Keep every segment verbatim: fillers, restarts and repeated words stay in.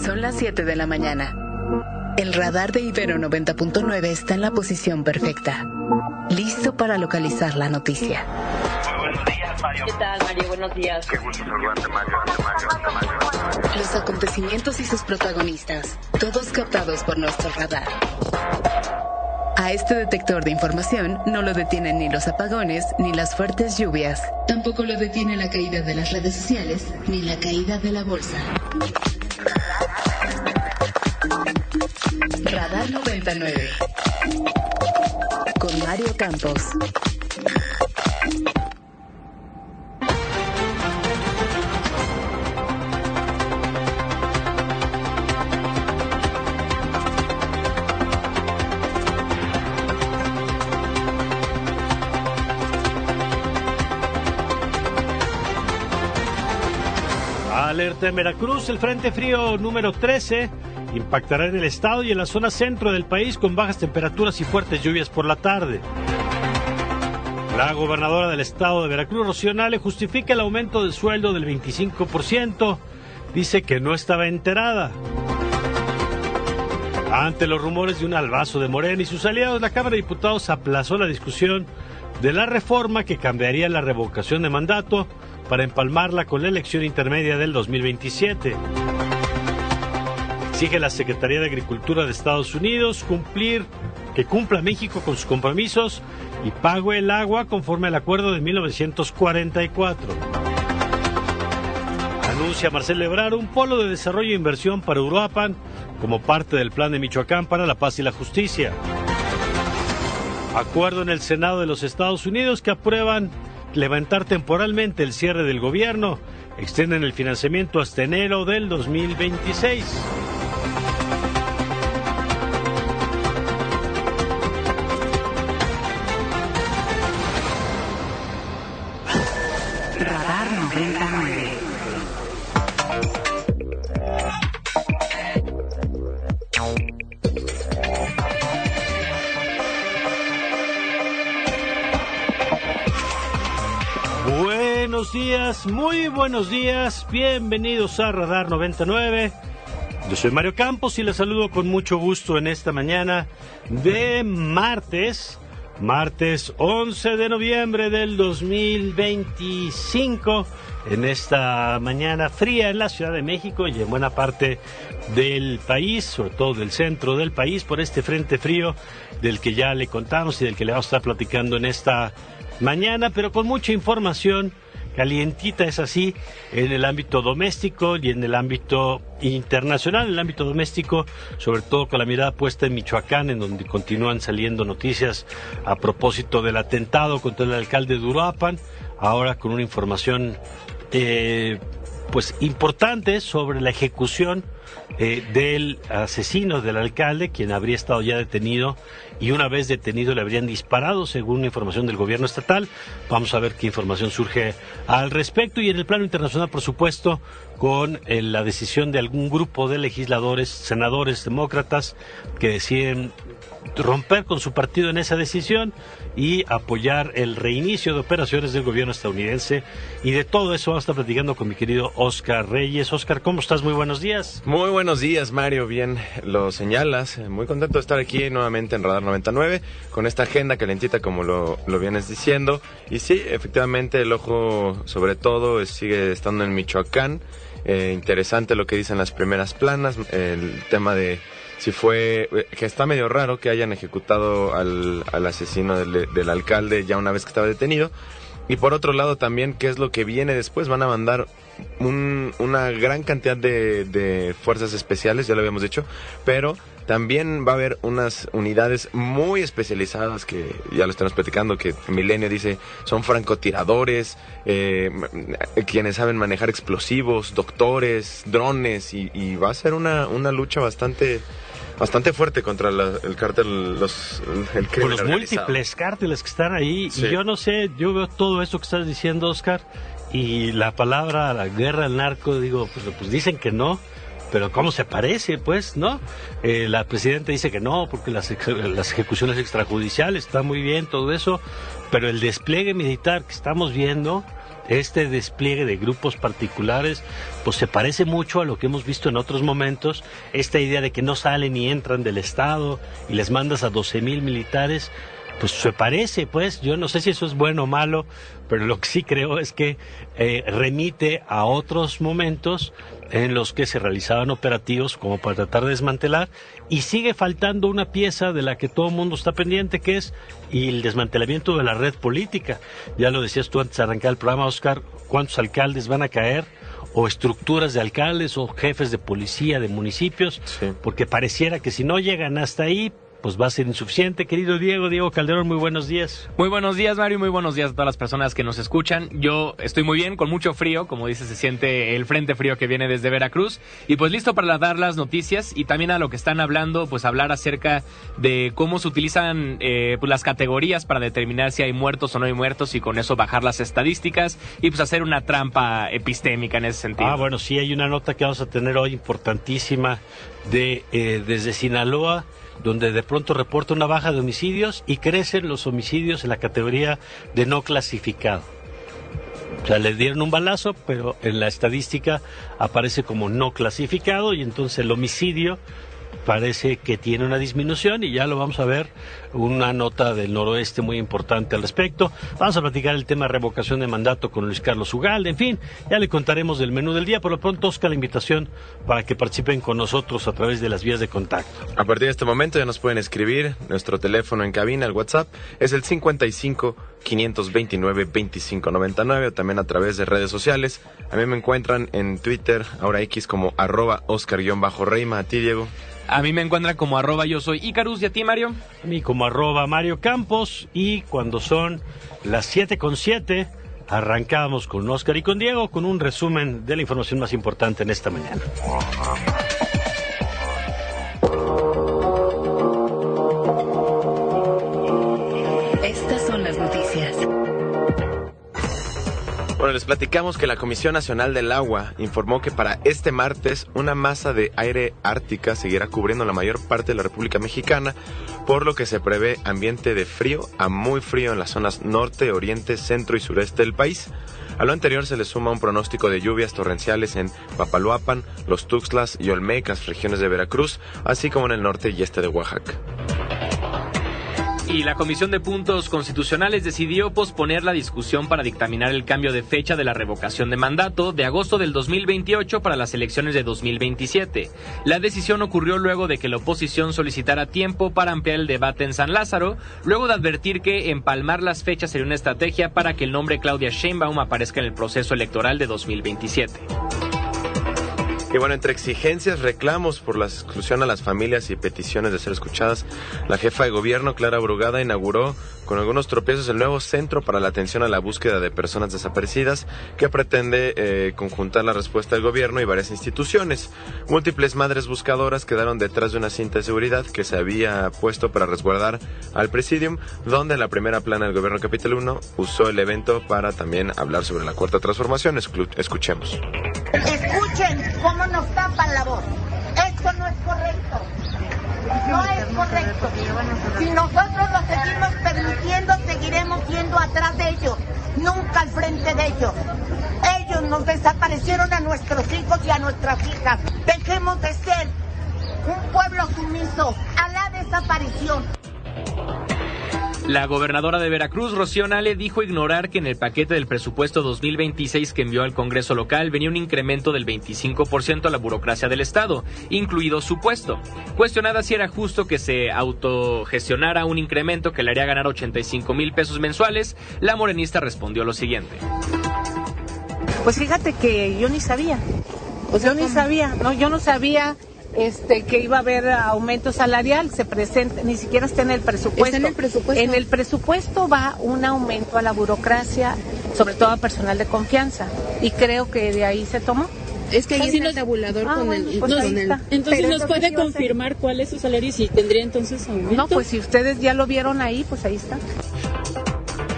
Son las siete de la mañana. El radar de Ibero noventa punto nueve está en la posición perfecta, listo para localizar la noticia. Muy buenos días, Mario. ¿Qué tal, Mario? Buenos días. Qué gusto saludarte, Mario. Ante Mario, ante Mario, ante Mario. Los acontecimientos y sus protagonistas, todos captados por nuestro radar. A este detector de información no lo detienen ni los apagones ni las fuertes lluvias. Tampoco lo detiene la caída de las redes sociales ni la caída de la bolsa. Radar noventa y nueve. Con Mario Campos. Alerta en Veracruz, el Frente Frío número trece impactará en el estado y en la zona centro del país con bajas temperaturas y fuertes lluvias por la tarde. La gobernadora del estado de Veracruz, Rocío Nale, justifica el aumento del sueldo del veinticinco por ciento. Dice que no estaba enterada. Ante los rumores de un albazo de Morena y sus aliados, la Cámara de Diputados aplazó la discusión de la reforma que cambiaría la revocación de mandato para empalmarla con la elección intermedia del dos mil veintisiete. Exige la Secretaría de Agricultura de Estados Unidos cumplir, que cumpla México con sus compromisos y pague el agua conforme al acuerdo de mil novecientos cuarenta y cuatro. Anuncia Marcelo Ebrard un polo de desarrollo e inversión para Uruapan como parte del plan de Michoacán para la paz y la justicia. Acuerdo en el Senado de los Estados Unidos que aprueban levantar temporalmente el cierre del gobierno, extienden el financiamiento hasta enero del dos mil veintiséis. Radar noventa y nueve. Buenos días, muy buenos días, bienvenidos a Radar noventa y nueve. Yo soy Mario Campos y les saludo con mucho gusto en esta mañana de martes, martes once de noviembre del dos mil veinticinco, en esta mañana fría en la Ciudad de México y en buena parte del país, sobre todo del centro del país, por este frente frío del que ya le contamos y del que le vamos a estar platicando en esta mañana, pero con mucha información calientita, es así, en el ámbito doméstico y en el ámbito internacional. En el ámbito doméstico, sobre todo con la mirada puesta en Michoacán, en donde continúan saliendo noticias a propósito del atentado contra el alcalde de Uruapan, ahora con una información eh, pues importante sobre la ejecución eh, del asesino del alcalde, quien habría estado ya detenido, y una vez detenido le habrían disparado, según información del gobierno estatal. Vamos a ver qué información surge al respecto. Y en el plano internacional, por supuesto, con eh, la decisión de algún grupo de legisladores, senadores demócratas, que deciden romper con su partido en esa decisión y apoyar el reinicio de operaciones del gobierno estadounidense. Y de todo eso vamos a estar platicando con mi querido Oscar Reyes. Oscar, ¿cómo estás? Muy buenos días. Muy buenos días, Mario, bien lo señalas. Muy contento de estar aquí nuevamente en Radar noventa y nueve con esta agenda calentita, como lo, lo vienes diciendo. Y sí, efectivamente el ojo sobre todo sigue estando en Michoacán. Eh, interesante lo que dicen las primeras planas, el tema de si fue, que está medio raro que hayan ejecutado al, al asesino del, del alcalde ya una vez que estaba detenido. Y por otro lado también, ¿qué es lo que viene después? Van a mandar un, una gran cantidad de, de fuerzas especiales, ya lo habíamos dicho, pero también va a haber unas unidades muy especializadas que ya lo estamos platicando, que Milenio dice son francotiradores, eh, quienes saben manejar explosivos, doctores, drones, y, y va a ser una, una lucha bastante... bastante fuerte contra la, el cártel, los, el crimen los organizado. Múltiples cárteles que están ahí. Sí. Y yo no sé, yo veo todo eso que estás diciendo, Oscar, y la palabra, la guerra al narco, digo, pues, pues dicen que no, pero ¿cómo se parece? Pues, ¿no? Eh, la presidenta dice que no, porque las, las ejecuciones extrajudiciales, está muy bien todo eso, pero el despliegue militar que estamos viendo este despliegue de grupos particulares, pues se parece mucho a lo que hemos visto en otros momentos, esta idea de que no salen ni entran del Estado y les mandas a doce mil militares, pues se parece, pues, yo no sé si eso es bueno o malo, pero lo que sí creo es que eh, remite a otros momentos en los que se realizaban operativos como para tratar de desmantelar, y sigue faltando una pieza de la que todo el mundo está pendiente, que es el desmantelamiento de la red política. Ya lo decías tú antes de arrancar el programa, Oscar, ¿cuántos alcaldes van a caer? O estructuras de alcaldes o jefes de policía de municipios, sí. Porque pareciera que si no llegan hasta ahí, pues va a ser insuficiente. Querido Diego, Diego Calderón, muy buenos días. Muy buenos días, Mario, muy buenos días a todas las personas que nos escuchan. Yo estoy muy bien, con mucho frío, como dice, se siente el frente frío que viene desde Veracruz, y pues listo para dar las noticias y también a lo que están hablando, pues hablar acerca de cómo se utilizan eh, pues las categorías para determinar si hay muertos o no hay muertos, y con eso bajar las estadísticas y pues hacer una trampa epistémica en ese sentido. Ah, bueno, sí, hay una nota que vamos a tener hoy importantísima de eh, desde Sinaloa, donde de pronto reporta una baja de homicidios y crecen los homicidios en la categoría de no clasificado. O sea, le dieron un balazo, pero en la estadística aparece como no clasificado, y entonces el homicidio parece que tiene una disminución, y ya lo vamos a ver, una nota del noroeste muy importante al respecto. Vamos a platicar el tema de revocación de mandato con Luis Carlos Ugalde, en fin, ya le contaremos del menú del día. Por lo pronto, Oscar, la invitación para que participen con nosotros a través de las vías de contacto. A partir de este momento ya nos pueden escribir, nuestro teléfono en cabina, el WhatsApp, es el cincuenta y cinco, quinientos veintinueve, veinticinco noventa y nueve, o también a través de redes sociales. A mí me encuentran en Twitter, ahora X, como arroba Oscar-Reima. A ti, Diego. A mí me encuentran como arroba yo soy Icarus, y a ti, Mario. A mí como arroba Mario Campos, y cuando son las siete con siete, arrancamos con Oscar y con Diego con un resumen de la información más importante en esta mañana. Estas son las noticias. Bueno, les platicamos que la Comisión Nacional del Agua informó que para este martes una masa de aire ártica seguirá cubriendo la mayor parte de la República Mexicana, por lo que se prevé ambiente de frío a muy frío en las zonas norte, oriente, centro y sureste del país. A lo anterior se le suma un pronóstico de lluvias torrenciales en Papaloapan, Los Tuxtlas y Olmecas, regiones de Veracruz, así como en el norte y este de Oaxaca. Y la Comisión de Puntos Constitucionales decidió posponer la discusión para dictaminar el cambio de fecha de la revocación de mandato de agosto del dos mil veintiocho para las elecciones de dos mil veintisiete. La decisión ocurrió luego de que la oposición solicitara tiempo para ampliar el debate en San Lázaro, luego de advertir que empalmar las fechas sería una estrategia para que el nombre Claudia Sheinbaum aparezca en el proceso electoral de dos mil veintisiete. Y bueno, entre exigencias, reclamos por la exclusión a las familias y peticiones de ser escuchadas, la jefa de gobierno, Clara Brugada, inauguró con algunos tropiezos el nuevo Centro para la Atención a la Búsqueda de Personas Desaparecidas, que pretende eh, conjuntar la respuesta del gobierno y varias instituciones. Múltiples madres buscadoras quedaron detrás de una cinta de seguridad que se había puesto para resguardar al Presidium, donde la primera plana del gobierno capitalino usó el evento para también hablar sobre la Cuarta Transformación. Escu- escuchemos. Escuchen cómo nos tapan la voz. Esto no es correcto. No es correcto. Si nosotros lo seguimos permitiendo, seguiremos yendo atrás de ellos, nunca al frente de ellos. Ellos nos desaparecieron a nuestros hijos y a nuestras hijas. Dejemos de ser un pueblo sumiso a la desaparición. La gobernadora de Veracruz, Rocío Nale, dijo ignorar que en el paquete del presupuesto dos mil veintiséis que envió al Congreso local venía un incremento del veinticinco por ciento a la burocracia del Estado, incluido su puesto. Cuestionada si era justo que se autogestionara un incremento que le haría ganar ochenta y cinco mil pesos mensuales, la morenista respondió lo siguiente. Pues fíjate que yo ni sabía, pues yo ni sabía, no, yo no sabía... Este, que iba a haber aumento salarial, se presenta, ni siquiera está en el presupuesto. ¿Está en el presupuesto? En el presupuesto va un aumento a la burocracia, sobre todo a personal de confianza, y creo que de ahí se tomó. Es que ahí Sí, está nos... el tabulador ah, con bueno, el... pues con ahí el... está. Entonces, Pero ¿nos puede sí va a ser. confirmar cuál es su salario y si tendría entonces aumento? No, pues si ustedes ya lo vieron ahí, pues ahí está.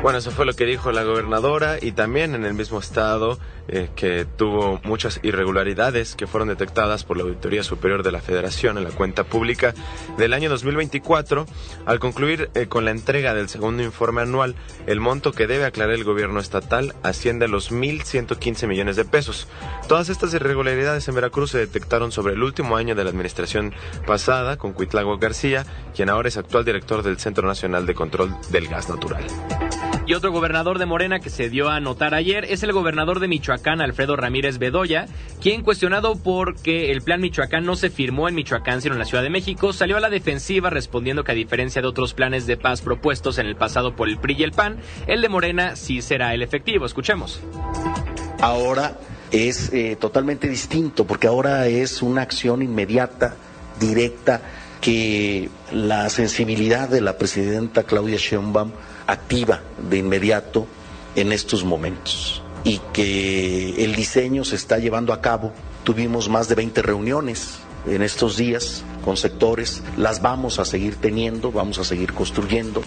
Bueno, eso fue lo que dijo la gobernadora, y también en el mismo estado eh, que tuvo muchas irregularidades que fueron detectadas por la Auditoría Superior de la Federación en la cuenta pública del año dos mil veinticuatro. Al concluir eh, con la entrega del segundo informe anual, el monto que debe aclarar el gobierno estatal asciende a los mil ciento quince millones de pesos. Todas estas irregularidades en Veracruz se detectaron sobre el último año de la administración pasada, con Cuitláhuac García, quien ahora es actual director del Centro Nacional de Control del Gas Natural. Y otro gobernador de Morena que se dio a notar ayer es el gobernador de Michoacán, Alfredo Ramírez Bedoya, quien, cuestionado porque el plan Michoacán no se firmó en Michoacán sino en la Ciudad de México, salió a la defensiva respondiendo que, a diferencia de otros planes de paz propuestos en el pasado por el P R I y el P A N, el de Morena sí será el efectivo. Escuchemos. Ahora es eh, totalmente distinto, porque ahora es una acción inmediata, directa, que la sensibilidad de la presidenta Claudia Sheinbaum activa de inmediato en estos momentos, y que el diseño se está llevando a cabo. Tuvimos más de veinte reuniones en estos días con sectores, las vamos a seguir teniendo, vamos a seguir construyendo.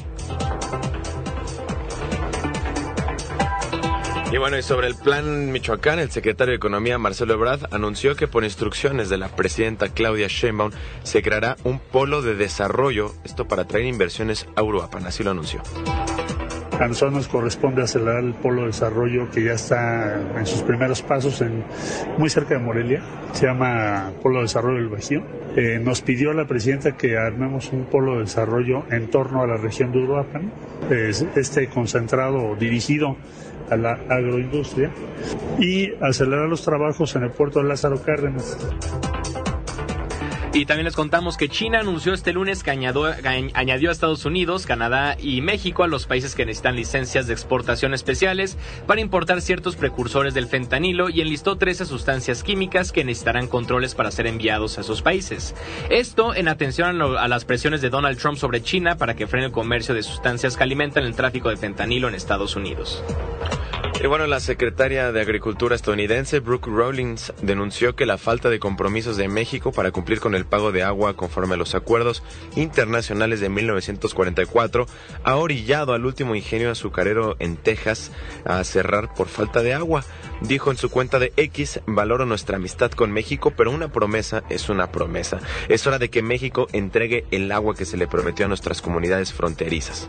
Y bueno, y sobre el plan Michoacán, el secretario de Economía, Marcelo Ebrard, anunció que por instrucciones de la presidenta Claudia Sheinbaum se creará un polo de desarrollo, esto para atraer inversiones a Uruapan, así lo anunció. A nosotros nos corresponde acelerar el polo de desarrollo que ya está en sus primeros pasos, en, muy cerca de Morelia, se llama Polo de Desarrollo del Bajío. Eh, nos pidió la presidenta que armemos un polo de desarrollo en torno a la región de Uruapan, eh, este concentrado dirigido a la agroindustria, y acelerar los trabajos en el puerto de Lázaro Cárdenas. Y también les contamos que China anunció este lunes que añadió, añadió a Estados Unidos, Canadá y México a los países que necesitan licencias de exportación especiales para importar ciertos precursores del fentanilo, y enlistó trece sustancias químicas que necesitarán controles para ser enviados a esos países. Esto en atención a las presiones de Donald Trump sobre China para que frene el comercio de sustancias que alimentan el tráfico de fentanilo en Estados Unidos. Y bueno, la secretaria de Agricultura estadounidense, Brooke Rollins, denunció que la falta de compromisos de México para cumplir con el pago de agua conforme a los acuerdos internacionales de mil novecientos cuarenta y cuatro ha orillado al último ingenio azucarero en Texas a cerrar por falta de agua. Dijo en su cuenta de X: valoro nuestra amistad con México, pero una promesa es una promesa. Es hora de que México entregue el agua que se le prometió a nuestras comunidades fronterizas.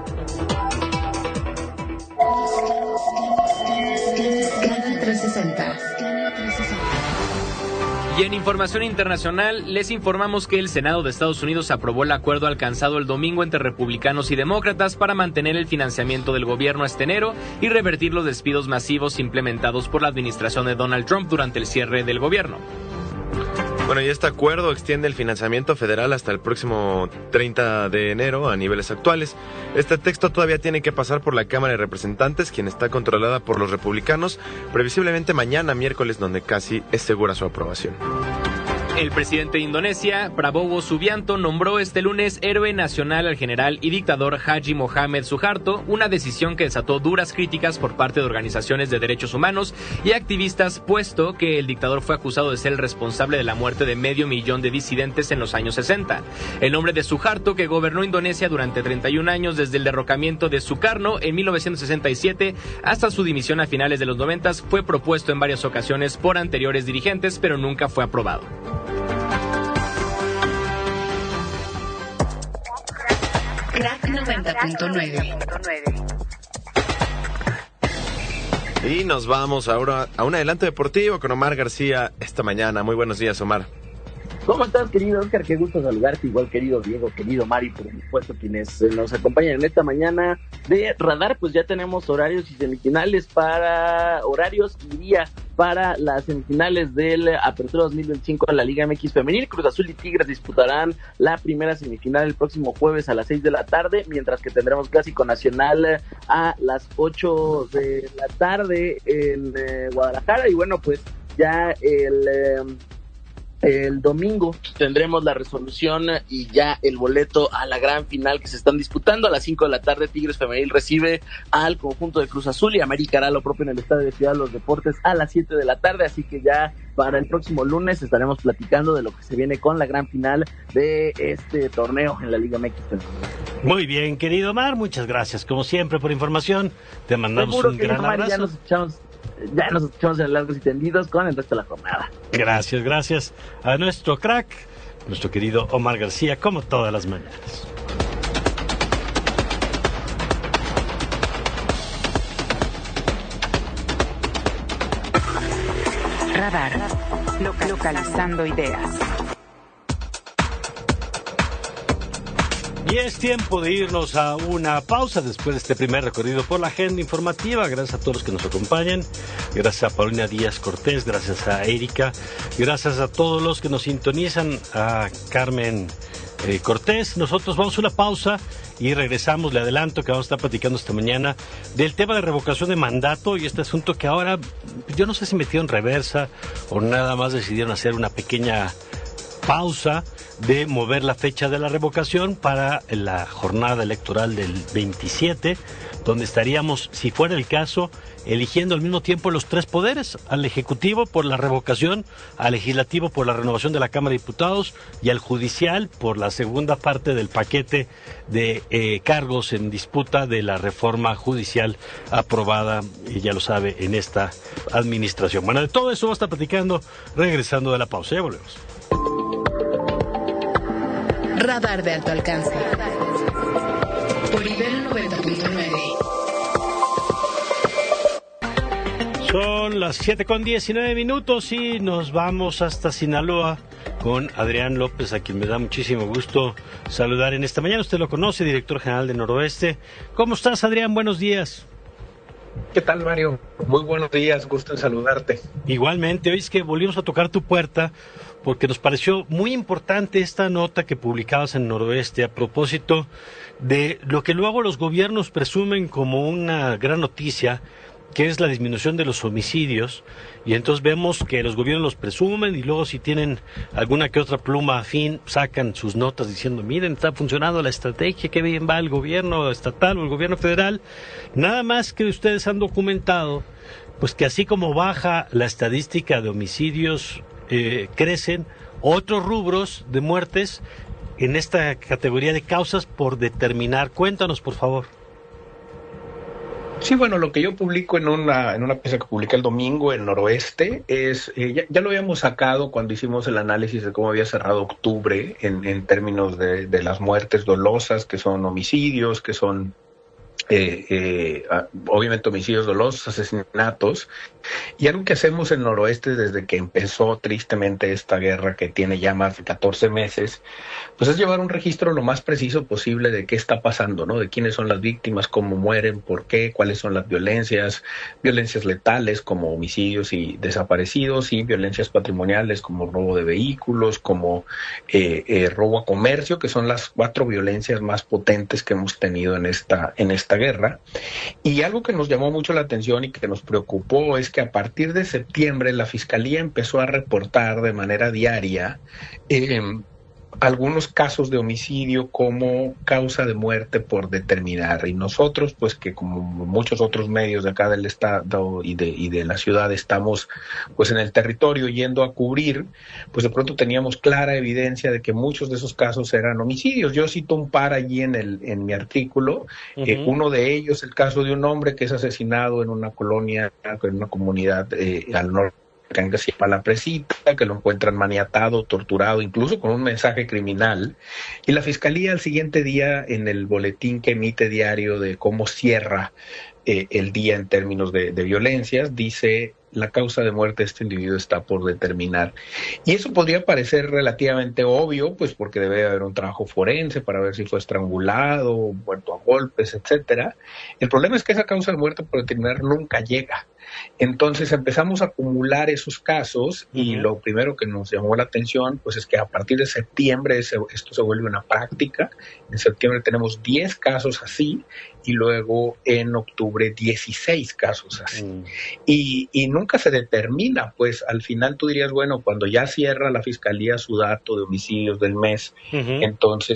Y en información internacional, les informamos que el Senado de Estados Unidos aprobó el acuerdo alcanzado el domingo entre republicanos y demócratas para mantener el financiamiento del gobierno este enero y revertir los despidos masivos implementados por la administración de Donald Trump durante el cierre del gobierno. Bueno, y este acuerdo extiende el financiamiento federal hasta el próximo treinta de enero a niveles actuales. Este texto todavía tiene que pasar por la Cámara de Representantes, quien está controlada por los republicanos, previsiblemente mañana, miércoles, donde casi es segura su aprobación. El presidente de Indonesia, Prabowo Subianto, nombró este lunes héroe nacional al general y dictador Haji Mohamed Suharto, una decisión que desató duras críticas por parte de organizaciones de derechos humanos y activistas, puesto que el dictador fue acusado de ser el responsable de la muerte de medio millón de disidentes en los años sesenta. El nombre de Suharto, que gobernó Indonesia durante treinta y un años desde el derrocamiento de Sukarno en mil novecientos sesenta y siete hasta su dimisión a finales de los noventa, fue propuesto en varias ocasiones por anteriores dirigentes, pero nunca fue aprobado. Crack noventa punto nueve. Y nos vamos ahora a un adelanto deportivo con Omar García esta mañana. Muy buenos días, Omar. ¿Cómo estás, querido Oscar? Qué gusto saludarte, igual querido Diego, querido Mari, por supuesto, quienes nos acompañan en esta mañana de Radar. Pues ya tenemos horarios y semifinales para, horarios y día para las semifinales del Apertura dos mil veinticinco en la Liga M X Femenil. Cruz Azul y Tigres disputarán la primera semifinal el próximo jueves a las seis de la tarde, mientras que tendremos Clásico Nacional a las ocho de la tarde en eh, Guadalajara. Y bueno, pues ya el... Eh, El domingo tendremos la resolución y ya el boleto a la gran final que se están disputando. A las cinco de la tarde, Tigres Femenil recibe al conjunto de Cruz Azul y América hará lo propio en el Estadio de Ciudad de los Deportes a las siete de la tarde. Así que ya para el próximo lunes estaremos platicando de lo que se viene con la gran final de este torneo en la Liga M X. Muy bien, querido Omar, muchas gracias como siempre por información. Te mandamos Seguro un que gran Omar, abrazo. Ya nos echamos, ya nos echamos en largos y tendidos con el resto de la jornada. Gracias, gracias a nuestro crack, nuestro querido Omar García, como todas las mañanas. Radar, loca- localizando ideas. Y es tiempo de irnos a una pausa después de este primer recorrido por la agenda informativa. Gracias a todos los que nos acompañan. Gracias a Paulina Díaz Cortés, gracias a Erika, gracias a todos los que nos sintonizan, a Carmen eh, Cortés. Nosotros vamos a una pausa y regresamos. Le adelanto que vamos a estar platicando esta mañana del tema de revocación de mandato y este asunto que ahora, yo no sé si metió en reversa o nada más decidieron hacer una pequeña pausa de mover la fecha de la revocación para la jornada electoral del veintisiete, donde estaríamos, si fuera el caso, eligiendo al mismo tiempo los tres poderes, al Ejecutivo por la revocación, al Legislativo por la renovación de la Cámara de Diputados y al Judicial por la segunda parte del paquete de eh, cargos en disputa de la reforma judicial aprobada, y ya lo sabe, en esta administración. Bueno, de todo eso vamos a estar platicando regresando de la pausa. Ya volvemos. Radar de alto alcance. Por Ibero noventa punto nueve. Son las siete con diecinueve minutos y nos vamos hasta Sinaloa con Adrián López, a quien me da muchísimo gusto saludar en esta mañana. Usted lo conoce, director general de Noroeste. ¿Cómo estás, Adrián? Buenos días. ¿Qué tal, Mario? Muy buenos días, gusto en saludarte. Igualmente, hoy es que volvimos a tocar tu puerta porque nos pareció muy importante esta nota que publicabas en Noroeste a propósito de lo que luego los gobiernos presumen como una gran noticia, que es la disminución de los homicidios, y entonces vemos que los gobiernos los presumen y luego si tienen alguna que otra pluma afín sacan sus notas diciendo miren, está funcionando la estrategia, qué bien va el gobierno estatal o el gobierno federal. Nada más que ustedes han documentado pues que así como baja la estadística de homicidios, eh, crecen otros rubros de muertes en esta categoría de causas por determinar. Cuéntanos, por favor. Sí, bueno, lo que yo publico en una en una pieza que publiqué el domingo en Noroeste es, eh, ya, ya lo habíamos sacado cuando hicimos el análisis de cómo había cerrado octubre en, en términos de, de las muertes dolosas, que son homicidios, que son Eh, eh, obviamente homicidios dolosos, asesinatos, y algo que hacemos en Noroeste desde que empezó tristemente esta guerra que tiene ya más de catorce meses, pues es llevar un registro lo más preciso posible de qué está pasando, ¿no? De quiénes son las víctimas, cómo mueren, por qué, cuáles son las violencias, violencias letales como homicidios y desaparecidos, y violencias patrimoniales como robo de vehículos, como eh, eh, robo a comercio, que son las cuatro violencias más potentes que hemos tenido en esta, en esta guerra. Y algo que nos llamó mucho la atención y que nos preocupó es que a partir de septiembre la Fiscalía empezó a reportar de manera diaria eh, algunos casos de homicidio como causa de muerte por determinar, y nosotros pues que como muchos otros medios de acá del estado y de, y de la ciudad estamos pues en el territorio yendo a cubrir, pues de pronto teníamos clara evidencia de que muchos de esos casos eran homicidios. Yo cito un par allí en el en mi artículo. Uh-huh. eh, uno de ellos, el caso de un hombre que es asesinado en una colonia, en una comunidad eh, al norte que se llama La Presita, que lo encuentran maniatado, torturado, incluso con un mensaje criminal, y la Fiscalía al siguiente día en el boletín que emite diario de cómo cierra eh, el día en términos de, de violencias, dice la causa de muerte de este individuo está por determinar. Y eso podría parecer relativamente obvio, pues porque debe haber un trabajo forense para ver si fue estrangulado, muerto a golpes, etcétera. El problema es que esa causa de muerte por determinar nunca llega. Entonces empezamos a acumular esos casos y uh-huh. lo primero que nos llamó la atención pues es que a partir de septiembre ese, esto se vuelve una práctica. En septiembre tenemos diez casos así y luego en octubre dieciséis casos así. Uh-huh. Y, y nunca se determina, pues al final tú dirías, bueno, cuando ya cierra la Fiscalía su dato de homicidios del mes, uh-huh. entonces eh,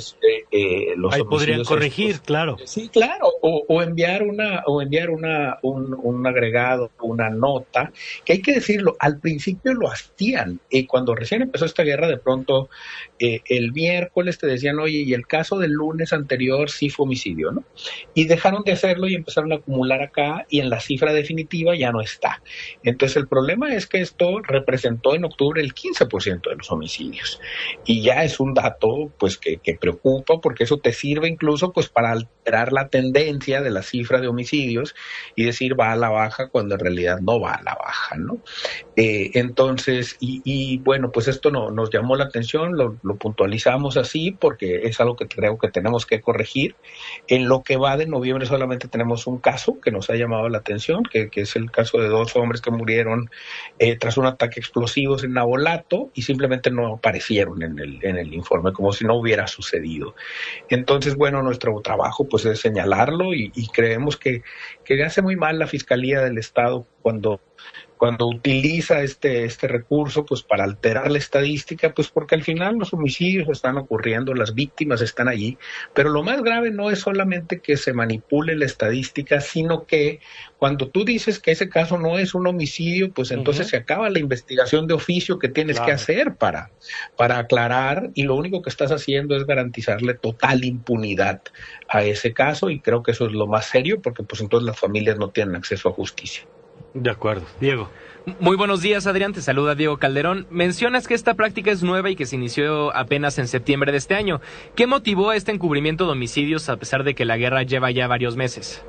eh, los Ahí podrían corregir, estos. claro. Sí, claro, o, o enviar una o enviar una un, un agregado, una nota, que hay que decirlo, al principio lo hacían, y cuando recién empezó esta guerra, de pronto eh, el miércoles te decían, oye, y el caso del lunes anterior sí fue homicidio, ¿no? Y dejaron de hacerlo y empezaron a acumular acá, y en la cifra definitiva ya no está. Entonces el problema es que esto representó en octubre el quince por ciento de los homicidios, y ya es un dato pues que, que preocupa, porque eso te sirve incluso pues para alterar la tendencia de la cifra de homicidios y decir va a la baja cuando en realidad no va a la baja, ¿no? Eh, entonces, y, y bueno, pues esto no, nos llamó la atención, lo, lo puntualizamos así porque es algo que creo que tenemos que corregir. En lo que va de noviembre solamente tenemos un caso que nos ha llamado la atención, que, que es el caso de dos hombres que murieron eh, tras un ataque explosivo en Nabolato y simplemente no aparecieron en el, en el informe, como si no hubiera sucedido. Entonces, bueno, nuestro trabajo pues es señalarlo y, y creemos que, que hace muy mal la Fiscalía del Estado cuando cuando utiliza este este recurso pues para alterar la estadística, pues porque al final los homicidios están ocurriendo, las víctimas están allí, pero lo más grave no es solamente que se manipule la estadística, sino que cuando tú dices que ese caso no es un homicidio, pues entonces uh-huh. se acaba la investigación de oficio que tienes claro. que hacer para, para aclarar, y lo único que estás haciendo es garantizarle total impunidad a ese caso, y creo que eso es lo más serio, porque pues entonces las familias no tienen acceso a justicia. De acuerdo. Diego. Muy buenos días, Adrián. Te saluda Diego Calderón. Mencionas que esta práctica es nueva y que se inició apenas en septiembre de este año. ¿Qué motivó este encubrimiento de homicidios a pesar de que la guerra lleva ya varios meses?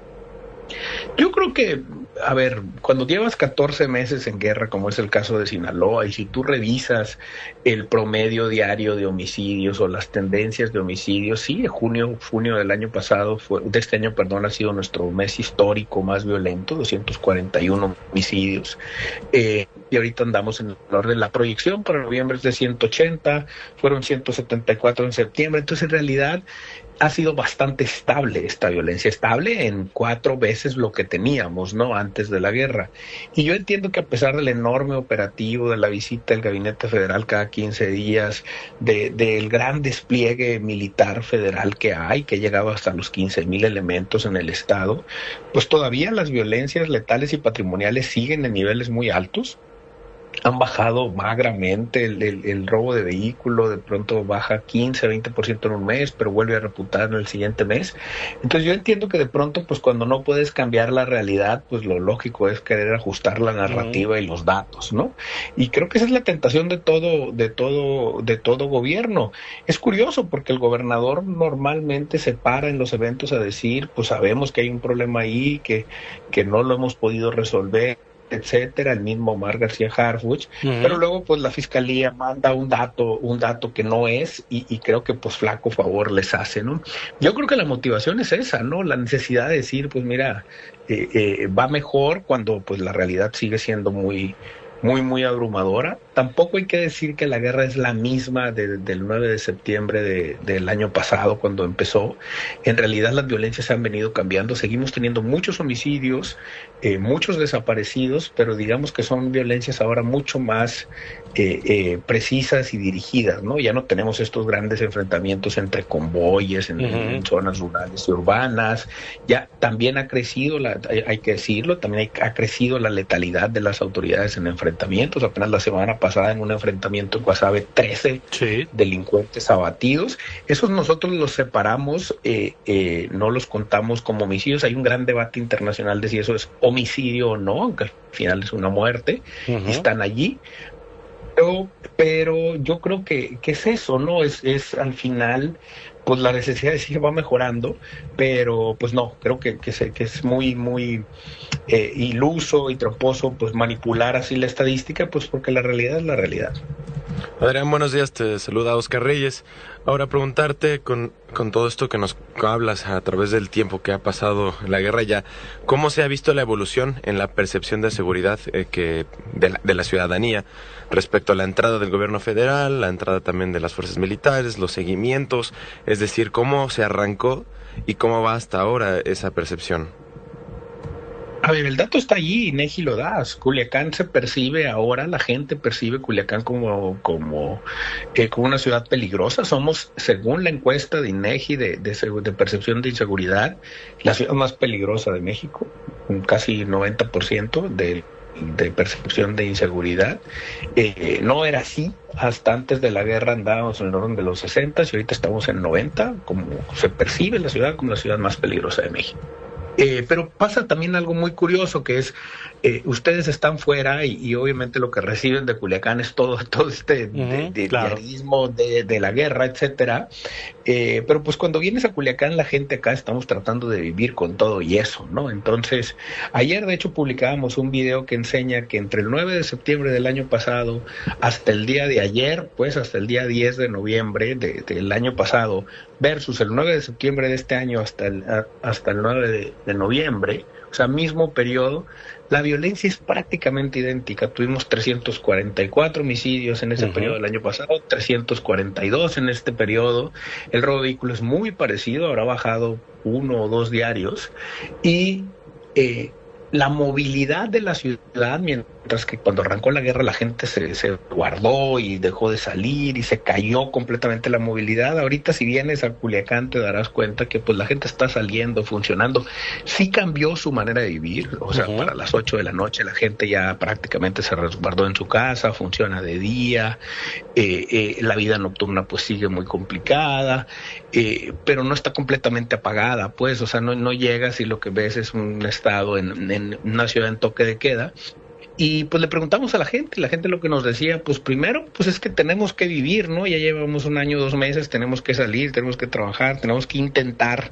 Yo creo que, a ver, cuando llevas catorce meses en guerra, como es el caso de Sinaloa, y si tú revisas el promedio diario de homicidios o las tendencias de homicidios, sí, junio, junio del año pasado, fue, de este año, perdón, ha sido nuestro mes histórico más violento, doscientos cuarenta y uno homicidios. Eh, y ahorita andamos en el orden. La proyección para noviembre es de ciento ochenta, fueron ciento setenta y cuatro en septiembre, entonces en realidad ha sido bastante estable esta violencia, estable en cuatro veces lo que teníamos, ¿no?, antes de la guerra. Y yo entiendo que a pesar del enorme operativo, de la visita del Gabinete Federal cada quince días, de, del gran despliegue militar federal que hay, que ha llegado hasta los quince mil elementos en el estado, pues todavía las violencias letales y patrimoniales siguen en niveles muy altos. Han bajado magramente el, el, el robo de vehículo, de pronto baja quince, veinte por ciento en un mes, pero vuelve a repuntar en el siguiente mes. Entonces yo entiendo que de pronto, pues cuando no puedes cambiar la realidad, pues lo lógico es querer ajustar la narrativa uh-huh. y los datos, ¿no? Y creo que esa es la tentación de todo, de todo, de todo gobierno. Es curioso porque el gobernador normalmente se para en los eventos a decir, pues sabemos que hay un problema ahí, que, que no lo hemos podido resolver, etcétera, el mismo Omar García Harfuch, uh-huh. pero luego pues la fiscalía manda un dato, un dato que no es, y, y creo que pues flaco favor les hace, ¿no? Yo creo que la motivación es esa, ¿no? La necesidad de decir, pues mira, eh, eh, va mejor cuando pues la realidad sigue siendo muy, muy, muy abrumadora. Tampoco hay que decir que la guerra es la misma de, del nueve de septiembre de, del año pasado, cuando empezó. En realidad las violencias han venido cambiando. Seguimos teniendo muchos homicidios, eh, muchos desaparecidos, pero digamos que son violencias ahora mucho más eh, eh, precisas y dirigidas, ¿no? Ya no tenemos estos grandes enfrentamientos entre convoyes en, uh-huh. en zonas rurales y urbanas. Ya también ha crecido, la, hay, hay que decirlo, también hay, ha crecido la letalidad de las autoridades en enfrentamientos. Apenas la semana pasada en un enfrentamiento en Guasave, trece sí. delincuentes abatidos. Esos nosotros los separamos, eh, eh, no los contamos como homicidios. Hay un gran debate internacional de si eso es homicidio o no, aunque al final es una muerte. Uh-huh. Están allí. Pero, pero yo creo que, que es eso, ¿no? Es, es al final, pues la necesidad de decir va mejorando, pero pues no, creo que, que, se, que es muy, muy eh, iluso y tramposo pues manipular así la estadística, pues porque la realidad es la realidad. Adrián, buenos días, te saluda Oscar Reyes. Ahora preguntarte, con, con todo esto que nos hablas a través del tiempo que ha pasado la guerra ya, ¿cómo se ha visto la evolución en la percepción de seguridad eh, que de la, de la ciudadanía respecto a la entrada del gobierno federal, la entrada también de las fuerzas militares, los seguimientos? Es decir, ¿cómo se arrancó y cómo va hasta ahora esa percepción? A ver, el dato está allí, INEGI lo da. Culiacán se percibe ahora, la gente percibe Culiacán como como, eh, como una ciudad peligrosa. Somos, según la encuesta de INEGI de, de, de percepción de inseguridad, la ciudad más peligrosa de México, un casi noventa por ciento de, de percepción de inseguridad. Eh, no era así. Hasta antes de la guerra andábamos en el orden de los sesenta y ahorita estamos en noventa, como se percibe la ciudad como la ciudad más peligrosa de México. Eh, pero pasa también algo muy curioso, que es, eh, ustedes están fuera y, y obviamente lo que reciben de Culiacán es todo, todo este uh-huh, de, de, claro. diarismo de, de la guerra, etcétera. Eh, pero pues cuando vienes a Culiacán, la gente acá estamos tratando de vivir con todo y eso, ¿no? Entonces, ayer de hecho publicábamos un video que enseña que entre el nueve de septiembre del año pasado hasta el día de ayer, pues hasta el día diez de noviembre de, del año pasado, versus el nueve de septiembre de este año hasta el, hasta el nueve de, de noviembre, o sea, mismo periodo, la violencia es prácticamente idéntica. Tuvimos trescientos cuarenta y cuatro homicidios en ese uh-huh. periodo del año pasado, trescientos cuarenta y dos en este periodo. El robo de vehículos es muy parecido, habrá bajado uno o dos diarios. Y eh, la movilidad de la ciudad, mientras que cuando arrancó la guerra la gente se, se guardó y dejó de salir y se cayó completamente la movilidad, ahorita si vienes a Culiacán te darás cuenta que pues la gente está saliendo, funcionando. Sí cambió su manera de vivir, o sea, uh-huh. para las ocho de la noche la gente ya prácticamente se resguardó en su casa, funciona de día, eh, eh, la vida nocturna pues sigue muy complicada, eh, pero no está completamente apagada, pues, o sea, no, no llegas y lo que ves es un estado en, en una ciudad en toque de queda. Y pues le preguntamos a la gente, la gente lo que nos decía, pues primero, pues es que tenemos que vivir, ¿no? Ya llevamos un año, dos meses, tenemos que salir, tenemos que trabajar, tenemos que intentar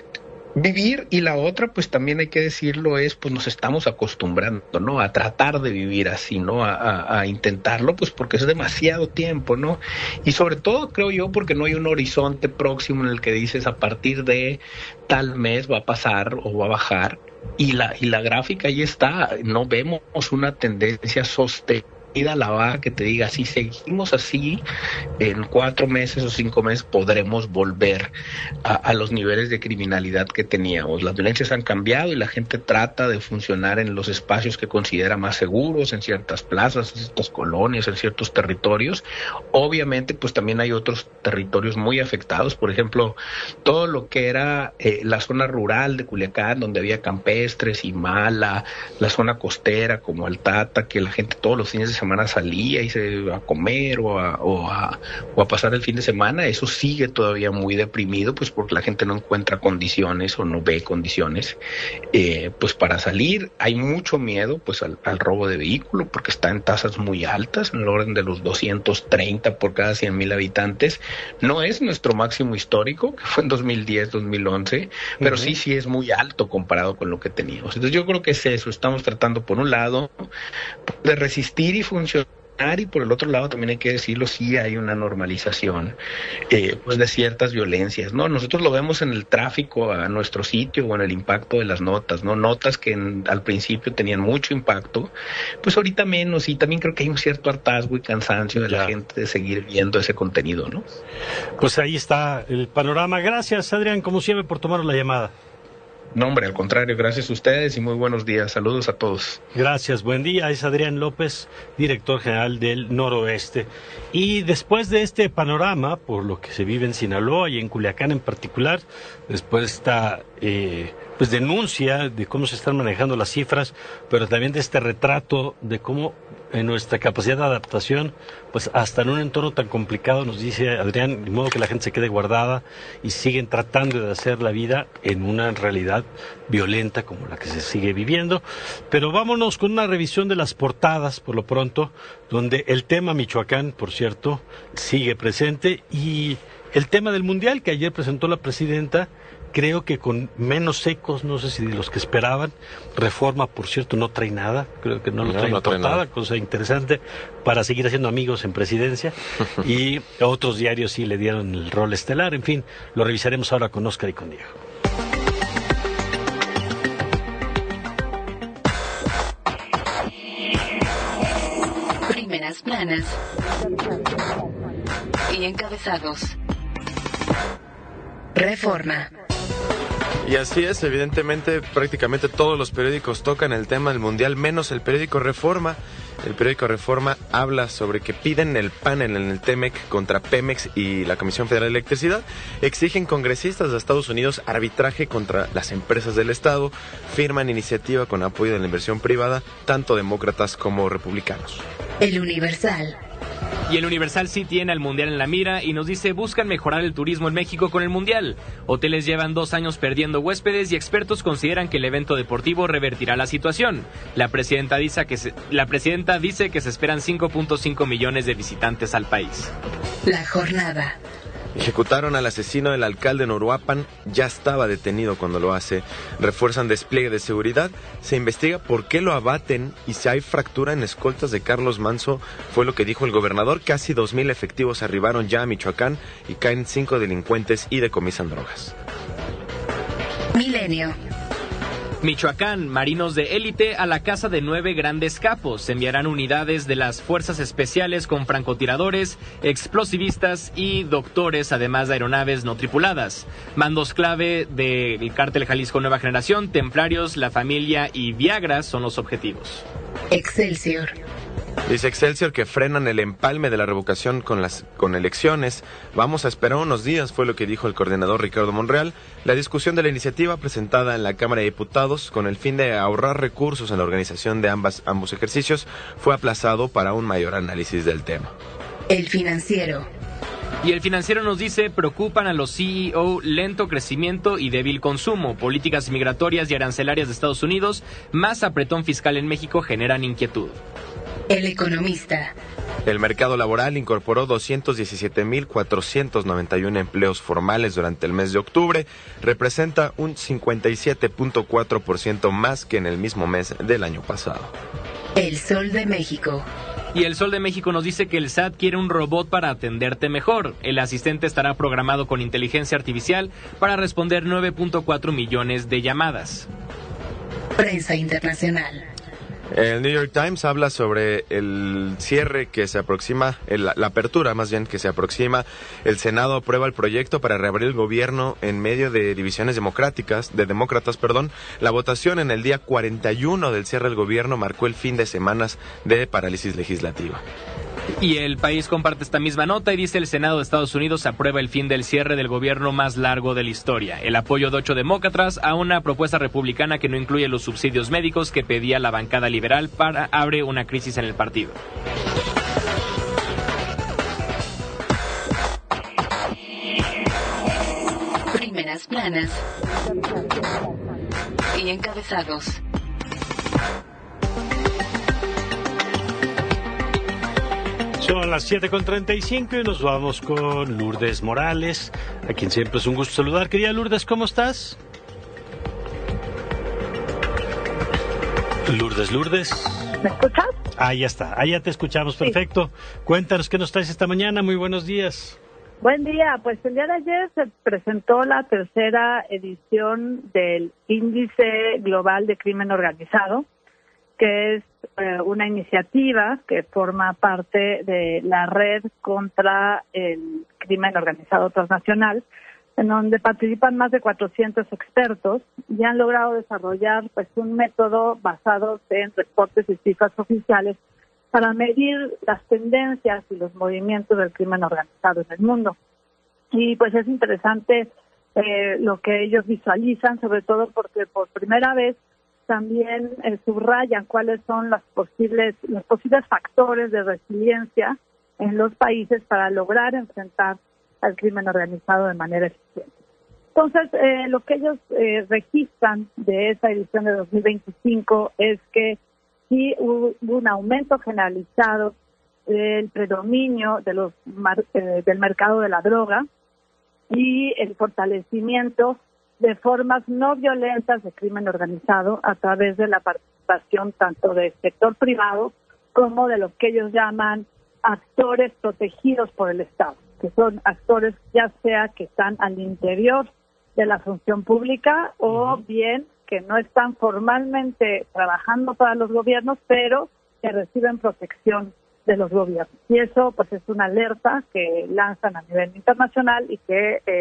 vivir. Y la otra, pues también hay que decirlo, es pues nos estamos acostumbrando, ¿no? A tratar de vivir así, ¿no? A, a, a intentarlo, pues porque es demasiado tiempo, ¿no? Y sobre todo, creo yo, porque no hay un horizonte próximo en el que dices a partir de tal mes va a pasar o va a bajar. Y la, y la gráfica ahí está, no vemos una tendencia sostenida a la baja que te diga, si seguimos así, en cuatro meses o cinco meses podremos volver a, a los niveles de criminalidad que teníamos. Las violencias han cambiado y la gente trata de funcionar en los espacios que considera más seguros, en ciertas plazas, en ciertas colonias, en ciertos territorios. Obviamente, pues también hay otros territorios muy afectados, por ejemplo, todo lo que era eh, la zona rural de Culiacán, donde había campestres y Mala, la zona costera como Altata, que la gente todos los fines de semana salía y se a comer o a, o, a, o a pasar el fin de semana. Eso sigue todavía muy deprimido, pues porque la gente no encuentra condiciones o no ve condiciones eh, pues para salir. Hay mucho miedo pues al, al robo de vehículo porque está en tasas muy altas, en el orden de los doscientos treinta por cada cien mil habitantes. No es nuestro máximo histórico, que fue en dos mil diez, dos mil once, pero uh-huh. sí, sí es muy alto comparado con lo que teníamos. Entonces yo creo que es eso, estamos tratando por un lado de resistir y funcionar, y por el otro lado también hay que decirlo, sí hay una normalización eh, pues de ciertas violencias, ¿no? Nosotros lo vemos en el tráfico a nuestro sitio o en el impacto de las notas, ¿no? Notas que en, al principio tenían mucho impacto, pues ahorita menos, y también creo que hay un cierto hartazgo y cansancio de ya. la gente de seguir viendo ese contenido, ¿no? Pues ahí está el panorama. Gracias, Adrián, como siempre, por tomar la llamada. No, hombre, al contrario, gracias a ustedes y muy buenos días. Saludos a todos. Gracias, buen día. Es Adrián López, director general del Noroeste. Y después de este panorama, por lo que se vive en Sinaloa y en Culiacán en particular, después de esta eh, pues denuncia de cómo se están manejando las cifras, pero también de este retrato de cómo en nuestra capacidad de adaptación, pues hasta en un entorno tan complicado, nos dice Adrián, de modo que la gente se quede guardada y siguen tratando de hacer la vida en una realidad violenta como la que se sigue viviendo. Pero vámonos con una revisión de las portadas, por lo pronto, donde el tema Michoacán, por cierto, sigue presente, y el tema del Mundial que ayer presentó la presidenta, creo que con menos ecos, no sé si de los que esperaban. Reforma, por cierto, no trae nada, creo que no lo trae en portada, cosa interesante para seguir haciendo amigos en presidencia. Y otros diarios sí le dieron el rol estelar. En fin, lo revisaremos ahora con Óscar y con Diego. Primeras planas y encabezados. Reforma. Y así es, evidentemente prácticamente todos los periódicos tocan el tema del Mundial, menos el periódico Reforma. El periódico Reforma habla sobre que piden el panel en el Temec contra Pemex y la Comisión Federal de Electricidad. Exigen congresistas de Estados Unidos arbitraje contra las empresas del Estado. Firman iniciativa con apoyo de la inversión privada, tanto demócratas como republicanos. El Universal. Y el Universal sí tiene al Mundial en la mira y nos dice: buscan mejorar el turismo en México con el Mundial. Hoteles llevan dos años perdiendo huéspedes y expertos consideran que el evento deportivo revertirá la situación. La presidenta dice que se, la presidenta dice que se esperan cinco punto cinco millones de visitantes al país. La jornada. Ejecutaron al asesino del alcalde en Uruapan, ya estaba detenido cuando lo hace. Refuerzan despliegue de seguridad, se investiga por qué lo abaten y si hay fractura en escoltas de Carlos Manso, fue lo que dijo el gobernador. Casi dos mil efectivos arribaron ya a Michoacán y caen cinco delincuentes y decomisan drogas. Milenio. Michoacán, marinos de élite a la casa de nueve grandes capos. Se enviarán unidades de las fuerzas especiales con francotiradores, explosivistas y doctores, además de aeronaves no tripuladas. Mandos clave del Cártel Jalisco Nueva Generación, Templarios, La Familia y Viagra son los objetivos. Excelsior. Dice Excelsior que frenan el empalme de la revocación con las con elecciones. Vamos a esperar unos días, fue lo que dijo el coordinador Ricardo Monreal. La discusión de la iniciativa presentada en la Cámara de Diputados con el fin de ahorrar recursos en la organización de ambas, ambos ejercicios fue aplazado para un mayor análisis del tema. El Financiero. Y el Financiero nos dice: preocupan a los C E O lento crecimiento y débil consumo. Políticas migratorias y arancelarias de Estados Unidos, más apretón fiscal en México generan inquietud. El Economista. El mercado laboral incorporó doscientos diecisiete mil cuatrocientos noventa y uno empleos formales durante el mes de octubre. Representa un cincuenta y siete punto cuatro por ciento más que en el mismo mes del año pasado. El Sol de México. Y el Sol de México nos dice que el S A T quiere un robot para atenderte mejor. El asistente estará programado con inteligencia artificial para responder nueve punto cuatro millones de llamadas. Prensa internacional. El New York Times habla sobre el cierre que se aproxima, el, la apertura más bien que se aproxima. El Senado aprueba el proyecto para reabrir el gobierno en medio de divisiones democráticas, de demócratas, perdón. La votación en el día cuarenta y uno del cierre del gobierno marcó el fin de semanas de parálisis legislativa. Y el País comparte esta misma nota y dice: el Senado de Estados Unidos aprueba el fin del cierre del gobierno más largo de la historia. El apoyo de ocho demócratas a una propuesta republicana que no incluye los subsidios médicos que pedía la bancada liberal para abre una crisis en el partido. Primeras planas y encabezados. Son las siete con treinta y cinco y nos vamos con Lourdes Morales, a quien siempre es un gusto saludar. Querida Lourdes, ¿cómo estás? Lourdes, Lourdes. ¿Me escuchas? Ah, ya está, ah, ya te escuchamos, perfecto. Sí. Cuéntanos qué nos traes esta mañana, muy buenos días. Buen día, pues el día de ayer se presentó la tercera edición del Índice Global de Crimen Organizado, que es eh, una iniciativa que forma parte de la Red contra el Crimen Organizado Transnacional, en donde participan más de cuatrocientos expertos y han logrado desarrollar pues un método basado en reportes y cifras oficiales para medir las tendencias y los movimientos del crimen organizado en el mundo. Y pues es interesante eh, lo que ellos visualizan, sobre todo porque por primera vez también eh, subrayan cuáles son las posibles, los posibles factores de resiliencia en los países para lograr enfrentar al crimen organizado de manera eficiente. Entonces, eh, lo que ellos eh, registran de esa edición de dos mil veinticinco es que sí hubo un aumento generalizado del predominio de los mar, eh, del mercado de la droga y el fortalecimiento de formas no violentas de crimen organizado a través de la participación tanto del sector privado como de lo que ellos llaman actores protegidos por el Estado, que son actores ya sea que están al interior de la función pública o bien que no están formalmente trabajando para los gobiernos, pero que reciben protección de los gobiernos. Y eso pues es una alerta que lanzan a nivel internacional y que eh,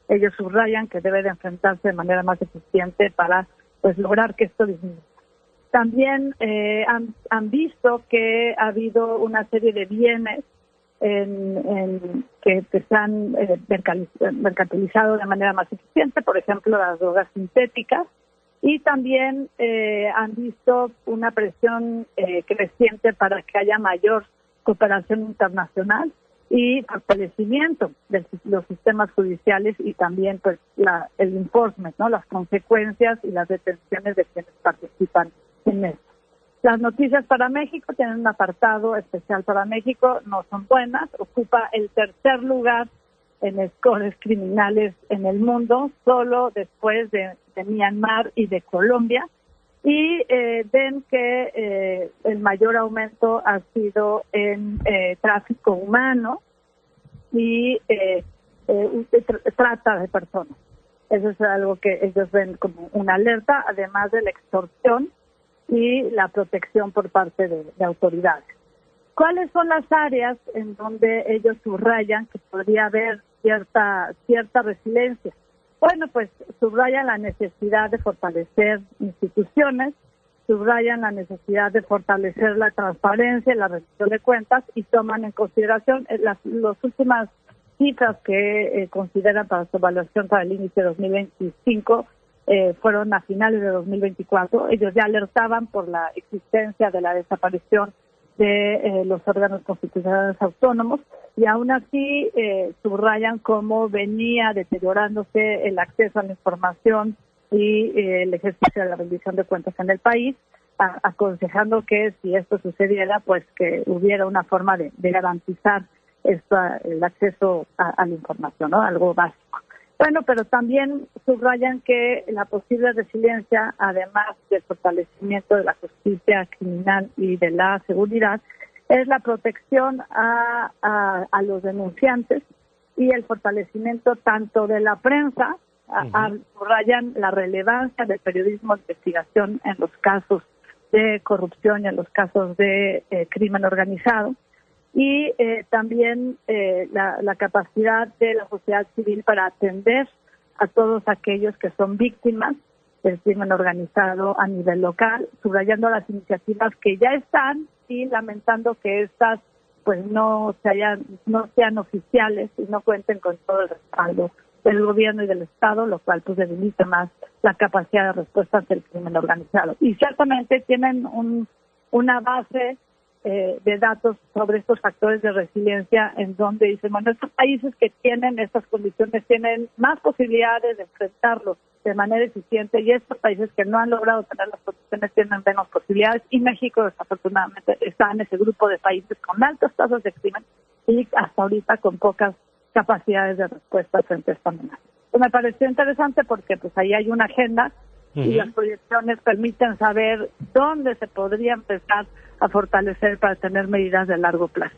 ellos subrayan que debe de enfrentarse de manera más eficiente para pues lograr que esto disminuya. También eh, han, han visto que ha habido una serie de bienes en, en, que, que se han eh, mercantilizado de manera más eficiente, por ejemplo, las drogas sintéticas, y también eh, han visto una presión eh, creciente para que haya mayor cooperación internacional y fortalecimiento de los sistemas judiciales y también pues la, el enforcement, ¿no? Las consecuencias y las detenciones de quienes participan en esto. Las noticias para México tienen un apartado especial para México, no son buenas, ocupa el tercer lugar en scores criminales en el mundo, solo después de, de Myanmar y de Colombia, y eh, ven que eh, el mayor aumento ha sido en eh, tráfico humano y eh, eh, tr- trata de personas. Eso es algo que ellos ven como una alerta, además de la extorsión y la protección por parte de, de autoridades. ¿Cuáles son las áreas en donde ellos subrayan que podría haber cierta cierta resiliencia? Bueno, pues subrayan la necesidad de fortalecer instituciones, subrayan la necesidad de fortalecer la transparencia y la rendición de cuentas y toman en consideración las, las últimas cifras que eh, consideran para su evaluación para el índice dos mil veinticinco eh, fueron a finales de dos mil veinticuatro. Ellos ya alertaban por la existencia de la desaparición de eh, los órganos constitucionales autónomos y aún así eh, subrayan cómo venía deteriorándose el acceso a la información y eh, el ejercicio de la rendición de cuentas en el país, a, aconsejando que si esto sucediera, pues que hubiera una forma de, de garantizar esta, el acceso a, a la información, ¿no? Algo básico. Bueno, pero también subrayan que la posible resiliencia, además del fortalecimiento de la justicia criminal y de la seguridad, es la protección a, a, a los denunciantes y el fortalecimiento tanto de la prensa, a, uh-huh. a, subrayan la relevancia del periodismo de investigación en los casos de corrupción y en los casos de eh, crimen organizado, y eh, también eh, la, la capacidad de la sociedad civil para atender a todos aquellos que son víctimas del crimen organizado a nivel local, subrayando las iniciativas que ya están y lamentando que estas pues no se hayan, no sean oficiales y no cuenten con todo el respaldo del gobierno y del Estado, lo cual pues debilita más la capacidad de respuesta ante el crimen organizado. Y ciertamente tienen un, una base Eh, de datos sobre estos factores de resiliencia en donde dicen, bueno, estos países que tienen estas condiciones tienen más posibilidades de enfrentarlos de manera eficiente y estos países que no han logrado tener las condiciones tienen menos posibilidades y México desafortunadamente está en ese grupo de países con altas tasas de crimen y hasta ahorita con pocas capacidades de respuesta frente a esta amenaza. Pues me pareció interesante porque pues ahí hay una agenda uh-huh. y las proyecciones permiten saber dónde se podría empezar a fortalecer para tener medidas de largo plazo.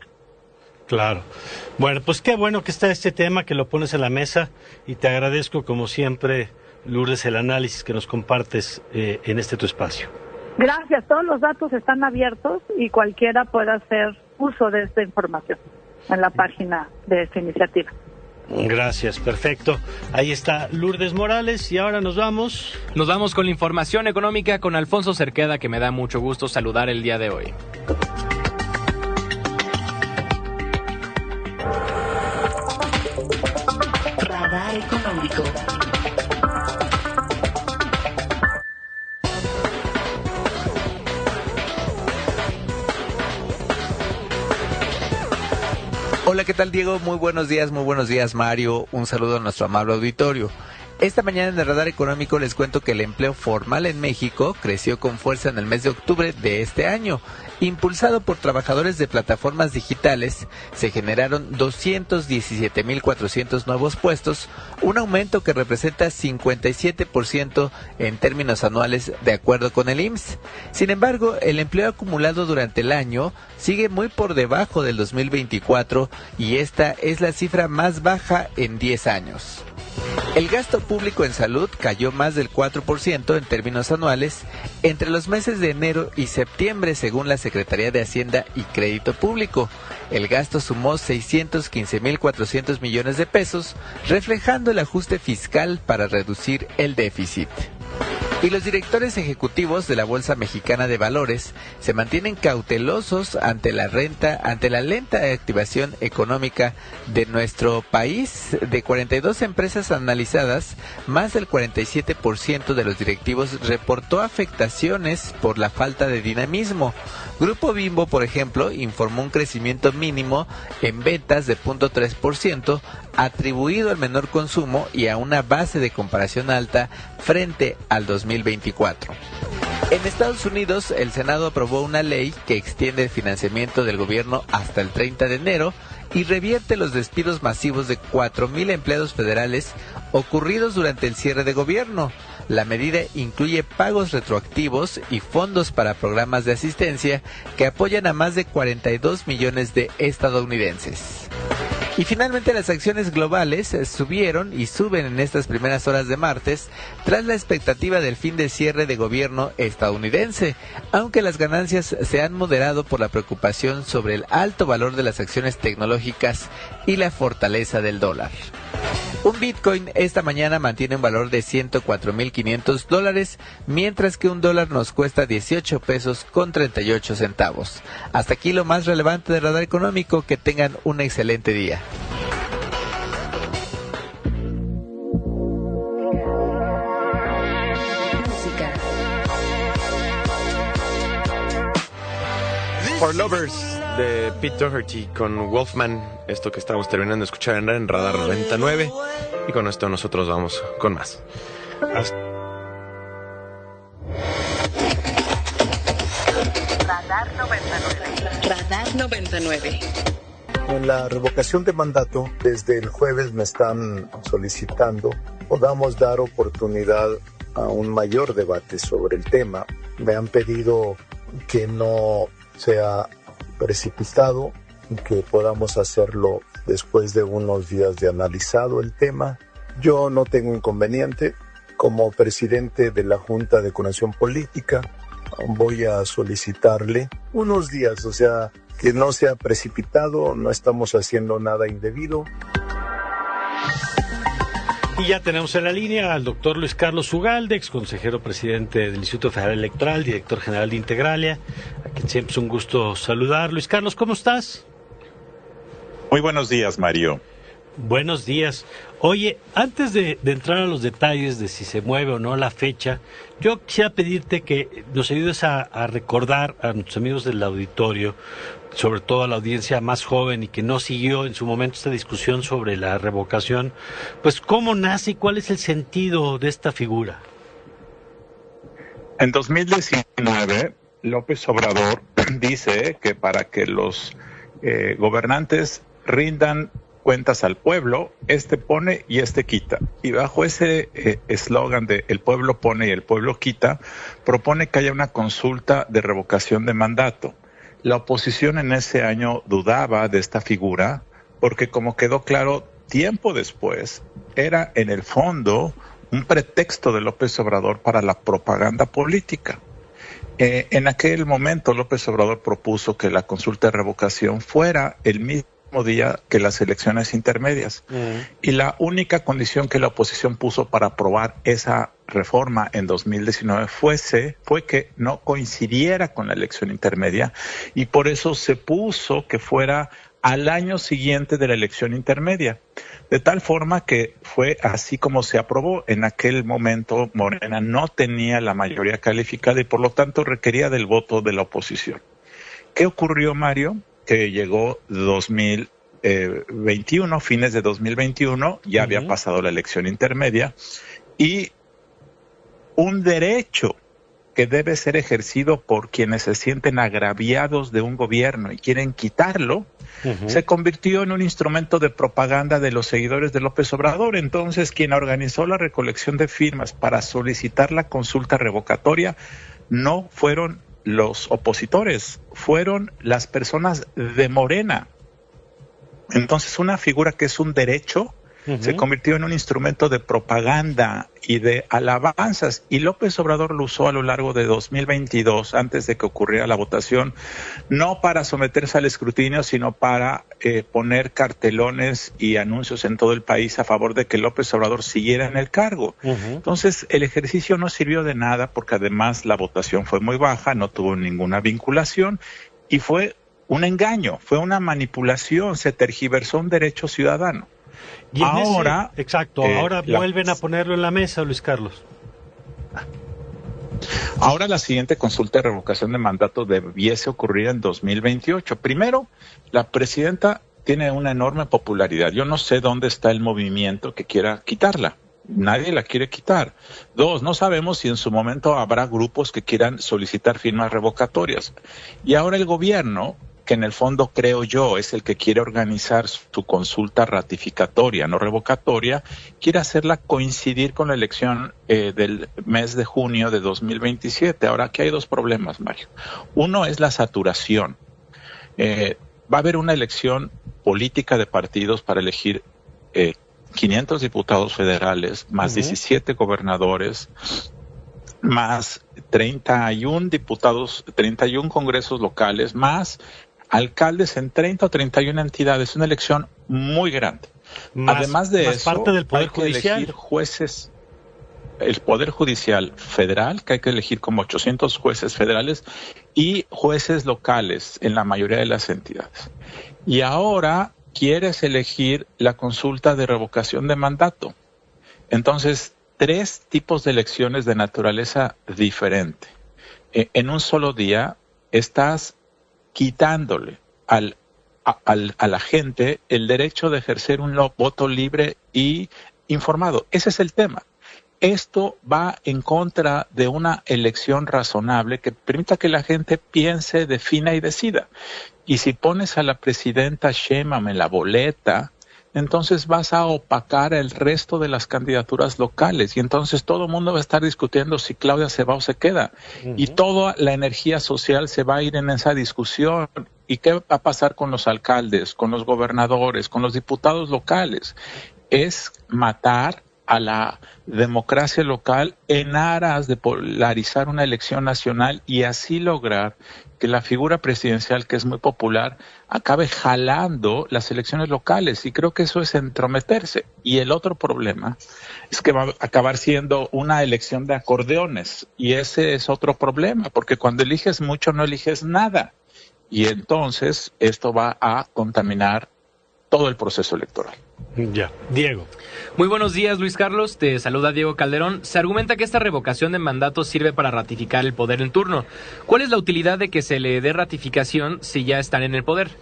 Claro. Bueno, pues qué bueno que está este tema, que lo pones en la mesa y te agradezco como siempre, Lourdes, el análisis que nos compartes eh, en este tu espacio. Gracias. Todos los datos están abiertos y cualquiera puede hacer uso de esta información en la página de esta iniciativa. Gracias, perfecto. Ahí está Lourdes Morales y ahora nos vamos. Nos vamos con la información económica con Alfonso Cerqueda, que me da mucho gusto saludar el día de hoy. Radar Económico. Hola, ¿qué tal, Diego? Muy buenos días, muy buenos días, Mario. Un saludo a nuestro amable auditorio. Esta mañana en el Radar Económico les cuento que el empleo formal en México creció con fuerza en el mes de octubre de este año. Impulsado por trabajadores de plataformas digitales, se generaron doscientos diecisiete mil cuatrocientos nuevos puestos, un aumento que representa cincuenta y siete por ciento en términos anuales de acuerdo con el I M S S. Sin embargo, el empleo acumulado durante el año sigue muy por debajo del dos mil veinticuatro y esta es la cifra más baja en diez años. El gasto público en salud cayó más del cuatro por ciento en términos anuales entre los meses de enero y septiembre, según la Secretaría de Hacienda y Crédito Público. El gasto sumó seiscientos quince mil cuatrocientos millones de pesos, reflejando el ajuste fiscal para reducir el déficit. Y los directores ejecutivos de la Bolsa Mexicana de Valores se mantienen cautelosos ante la renta, ante la lenta activación económica de nuestro país. De cuarenta y dos empresas analizadas, más del cuarenta y siete por ciento de los directivos reportó afectaciones por la falta de dinamismo. Grupo Bimbo, por ejemplo, informó un crecimiento mínimo en ventas de cero punto tres por ciento, atribuido al menor consumo y a una base de comparación alta frente al dos mil veinticuatro. En Estados Unidos, el Senado aprobó una ley que extiende el financiamiento del gobierno hasta el treinta de enero y revierte los despidos masivos de cuatro mil empleados federales ocurridos durante el cierre de gobierno. La medida incluye pagos retroactivos y fondos para programas de asistencia que apoyan a más de cuarenta y dos millones de estadounidenses. Y finalmente las acciones globales subieron y suben en estas primeras horas de martes tras la expectativa del fin de cierre de gobierno estadounidense, aunque las ganancias se han moderado por la preocupación sobre el alto valor de las acciones tecnológicas y la fortaleza del dólar. Un Bitcoin esta mañana mantiene un valor de ciento cuatro mil quinientos dólares, mientras que un dólar nos cuesta dieciocho pesos con treinta y ocho centavos. Hasta aquí lo más relevante de Radar Económico. Que tengan un excelente día. For Lovers de Pete Doherty con Wolfman, esto que estamos terminando de escuchar en, en Radar noventa y nueve, y con esto nosotros vamos con más. Hasta... Radar noventa y nueve. Radar noventa y nueve. En la revocación de mandato, desde el jueves me están solicitando podamos dar oportunidad a un mayor debate sobre el tema. Me han pedido que no sea precipitado, que podamos hacerlo después de unos días de analizado el tema. Yo no tengo inconveniente. Como presidente de la Junta de Coordinación Política, voy a solicitarle unos días, o sea, que no sea precipitado, no estamos haciendo nada indebido. Y ya tenemos en la línea al doctor Luis Carlos Ugalde, ex consejero presidente del Instituto Federal Electoral, director general de Integralia, a quien siempre es un gusto saludar. Luis Carlos, ¿cómo estás? Muy buenos días, Mario. Buenos días. Oye, antes de, de entrar a los detalles de si se mueve o no la fecha, yo quisiera pedirte que nos ayudes a, a recordar a nuestros amigos del auditorio, sobre todo a la audiencia más joven y que no siguió en su momento esta discusión sobre la revocación, pues cómo nace y cuál es el sentido de esta figura. En dos mil diecinueve, López Obrador dice que para que los eh, gobernantes rindan cuentas al pueblo, este pone y este quita. Y bajo ese eslogan eh, de el pueblo pone y el pueblo quita, propone que haya una consulta de revocación de mandato. La oposición en ese año dudaba de esta figura porque, como quedó claro tiempo después, era en el fondo un pretexto de López Obrador para la propaganda política. Eh, en aquel momento López Obrador propuso que la consulta de revocación fuera el mismo día que las elecciones intermedias. Uh-huh. Y la única condición que la oposición puso para aprobar esa reforma en dos mil diecinueve fuese, fue que no coincidiera con la elección intermedia, y por eso se puso que fuera al año siguiente de la elección intermedia. De tal forma que fue así como se aprobó. En aquel momento Morena no tenía la mayoría calificada y por lo tanto requería del voto de la oposición. ¿Qué ocurrió, Mario? Que llegó dos mil veintiuno, fines de dos mil veintiuno, ya uh-huh. había pasado la elección intermedia, y un derecho que debe ser ejercido por quienes se sienten agraviados de un gobierno y quieren quitarlo, uh-huh. se convirtió en un instrumento de propaganda de los seguidores de López Obrador. Entonces, quien organizó la recolección de firmas para solicitar la consulta revocatoria no fueron los opositores, fueron las personas de Morena. Entonces, una figura que es un derecho Uh-huh. Se convirtió en un instrumento de propaganda y de alabanzas, y López Obrador lo usó a lo largo de dos mil veintidós, antes de que ocurriera la votación, no para someterse al escrutinio, sino para eh, poner cartelones y anuncios en todo el país a favor de que López Obrador siguiera en el cargo. Uh-huh. Entonces, el ejercicio no sirvió de nada, porque además la votación fue muy baja, no tuvo ninguna vinculación, y fue un engaño, fue una manipulación, se tergiversó un derecho ciudadano. Y ahora, ese, exacto, eh, ahora la, vuelven a ponerlo en la mesa, Luis Carlos. Ahora la siguiente consulta de revocación de mandato debiese ocurrir en dos mil veintiocho. Primero, la presidenta tiene una enorme popularidad. Yo no sé dónde está el movimiento que quiera quitarla. Nadie la quiere quitar. Dos, no sabemos si en su momento habrá grupos que quieran solicitar firmas revocatorias. Y ahora el gobierno, que en el fondo creo yo es el que quiere organizar su consulta ratificatoria, no revocatoria, quiere hacerla coincidir con la elección eh, del mes de junio de dos mil veintisiete. Ahora, aquí hay dos problemas, Mario. Uno es la saturación. Eh, va a haber una elección política de partidos para elegir eh, quinientos diputados federales, más uh-huh. diecisiete gobernadores, más treinta y uno diputados, treinta y uno congresos locales, más alcaldes en treinta o treinta y una entidades. Una elección muy grande. Más, Además de más eso, parte del Poder hay que Judicial. elegir jueces, el Poder Judicial federal, que hay que elegir como ochocientos jueces federales y jueces locales en la mayoría de las entidades. Y ahora quieres elegir la consulta de revocación de mandato. Entonces, tres tipos de elecciones de naturaleza diferente. Eh, en un solo día estás quitándole al, a, al, a la gente el derecho de ejercer un voto libre y informado. Ese es el tema. Esto va en contra de una elección razonable que permita que la gente piense, defina y decida. Y si pones a la presidenta Sheinbaum en la boleta, entonces vas a opacar el resto de las candidaturas locales, y entonces todo el mundo va a estar discutiendo si Claudia se va o se queda. Uh-huh. Y toda la energía social se va a ir en esa discusión. ¿Y qué va a pasar con los alcaldes, con los gobernadores, con los diputados locales? Es matar a la democracia local en aras de polarizar una elección nacional y así lograr que la figura presidencial, que es muy popular, acabe jalando las elecciones locales, y creo que eso es entrometerse. Y el otro problema es que va a acabar siendo una elección de acordeones, y ese es otro problema, porque cuando eliges mucho no eliges nada, y entonces esto va a contaminar todo el proceso electoral. Ya, Diego. Muy buenos días, Luis Carlos. Te saluda Diego Calderón. Se argumenta que esta revocación de mandato sirve para ratificar el poder en turno. ¿Cuál es la utilidad de que se le dé ratificación si ya están en el poder?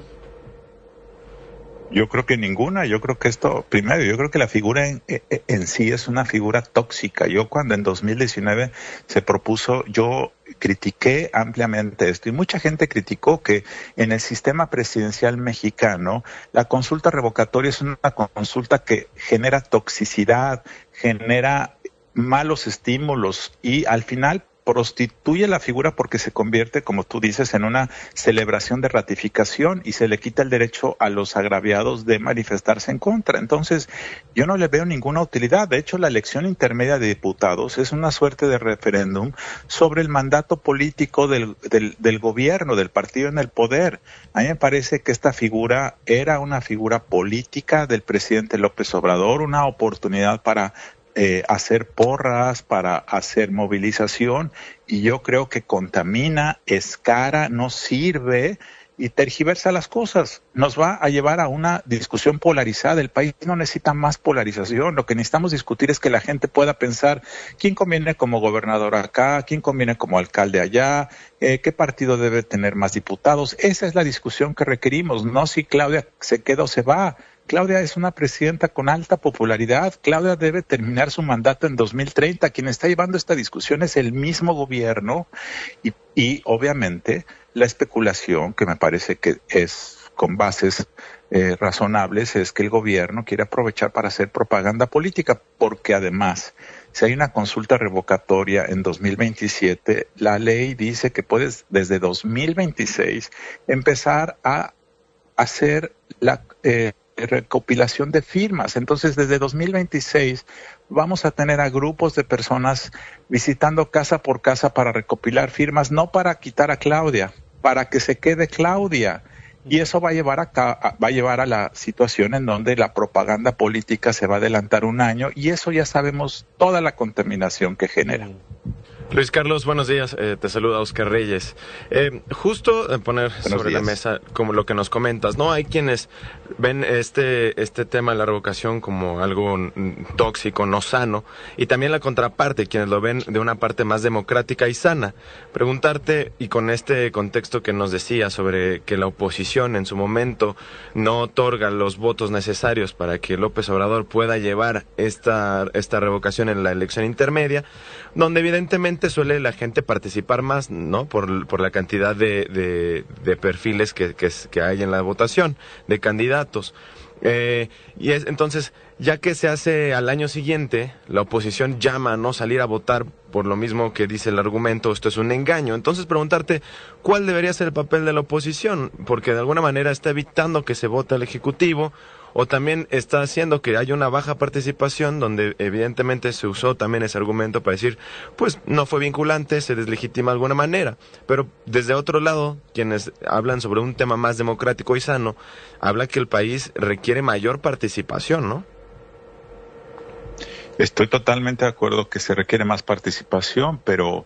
Yo creo que ninguna. Yo creo que esto, primero, yo creo que la figura en, en sí es una figura tóxica. Yo cuando en dos mil diecinueve se propuso, yo critiqué ampliamente esto, y mucha gente criticó que en el sistema presidencial mexicano la consulta revocatoria es una consulta que genera toxicidad, genera malos estímulos y al final prostituye la figura porque se convierte, como tú dices, en una celebración de ratificación y se le quita el derecho a los agraviados de manifestarse en contra. Entonces, yo no le veo ninguna utilidad. De hecho, la elección intermedia de diputados es una suerte de referéndum sobre el mandato político del, del, del gobierno, del partido en el poder. A mí me parece que esta figura era una figura política del presidente López Obrador, una oportunidad para Eh, hacer porras, para hacer movilización, y yo creo que contamina, es cara, no sirve y tergiversa las cosas. Nos va a llevar a una discusión polarizada. El país no necesita más polarización. Lo que necesitamos discutir es que la gente pueda pensar quién conviene como gobernador acá, quién conviene como alcalde allá, eh, qué partido debe tener más diputados. Esa es la discusión que requerimos, no si Claudia se queda o se va. Claudia es una presidenta con alta popularidad. Claudia debe terminar su mandato en dos mil treinta. Quien está llevando esta discusión es el mismo gobierno y, y obviamente la especulación, que me parece que es con bases eh, razonables, es que el gobierno quiere aprovechar para hacer propaganda política, porque además, si hay una consulta revocatoria en dos mil veintisiete, la ley dice que puedes desde dos mil veintiséis empezar a hacer la... Eh, recopilación de firmas. Entonces, desde dos mil veintiséis vamos a tener a grupos de personas visitando casa por casa para recopilar firmas, no para quitar a Claudia, para que se quede Claudia. Y eso va a llevar a, va a llevar a la situación en donde la propaganda política se va a adelantar un año, y eso ya sabemos toda la contaminación que genera. Luis Carlos, buenos días. Eh, te saluda Oscar Reyes. Eh, justo eh, poner buenos sobre días. La mesa como lo que nos comentas, ¿no? Hay quienes ven este este tema de la revocación como algo tóxico, no sano, y también la contraparte, quienes lo ven de una parte más democrática y sana. Preguntarte, y con este contexto que nos decía sobre que la oposición en su momento no otorga los votos necesarios para que López Obrador pueda llevar esta, esta revocación en la elección intermedia, donde evidentemente suele la gente participar más, ¿no? Por, por la cantidad de, de, de perfiles que, que, que hay en la votación, de candidatos. Eh, y es, entonces, ya que se hace al año siguiente, la oposición llama a no salir a votar por lo mismo que dice el argumento, esto es un engaño. Entonces, preguntarte, ¿cuál debería ser el papel de la oposición? Porque de alguna manera está evitando que se vote al Ejecutivo, o también está haciendo que haya una baja participación, donde evidentemente se usó también ese argumento para decir, pues no fue vinculante, se deslegitima de alguna manera. Pero desde otro lado, quienes hablan sobre un tema más democrático y sano, habla que el país requiere mayor participación, ¿no? Estoy totalmente de acuerdo que se requiere más participación, pero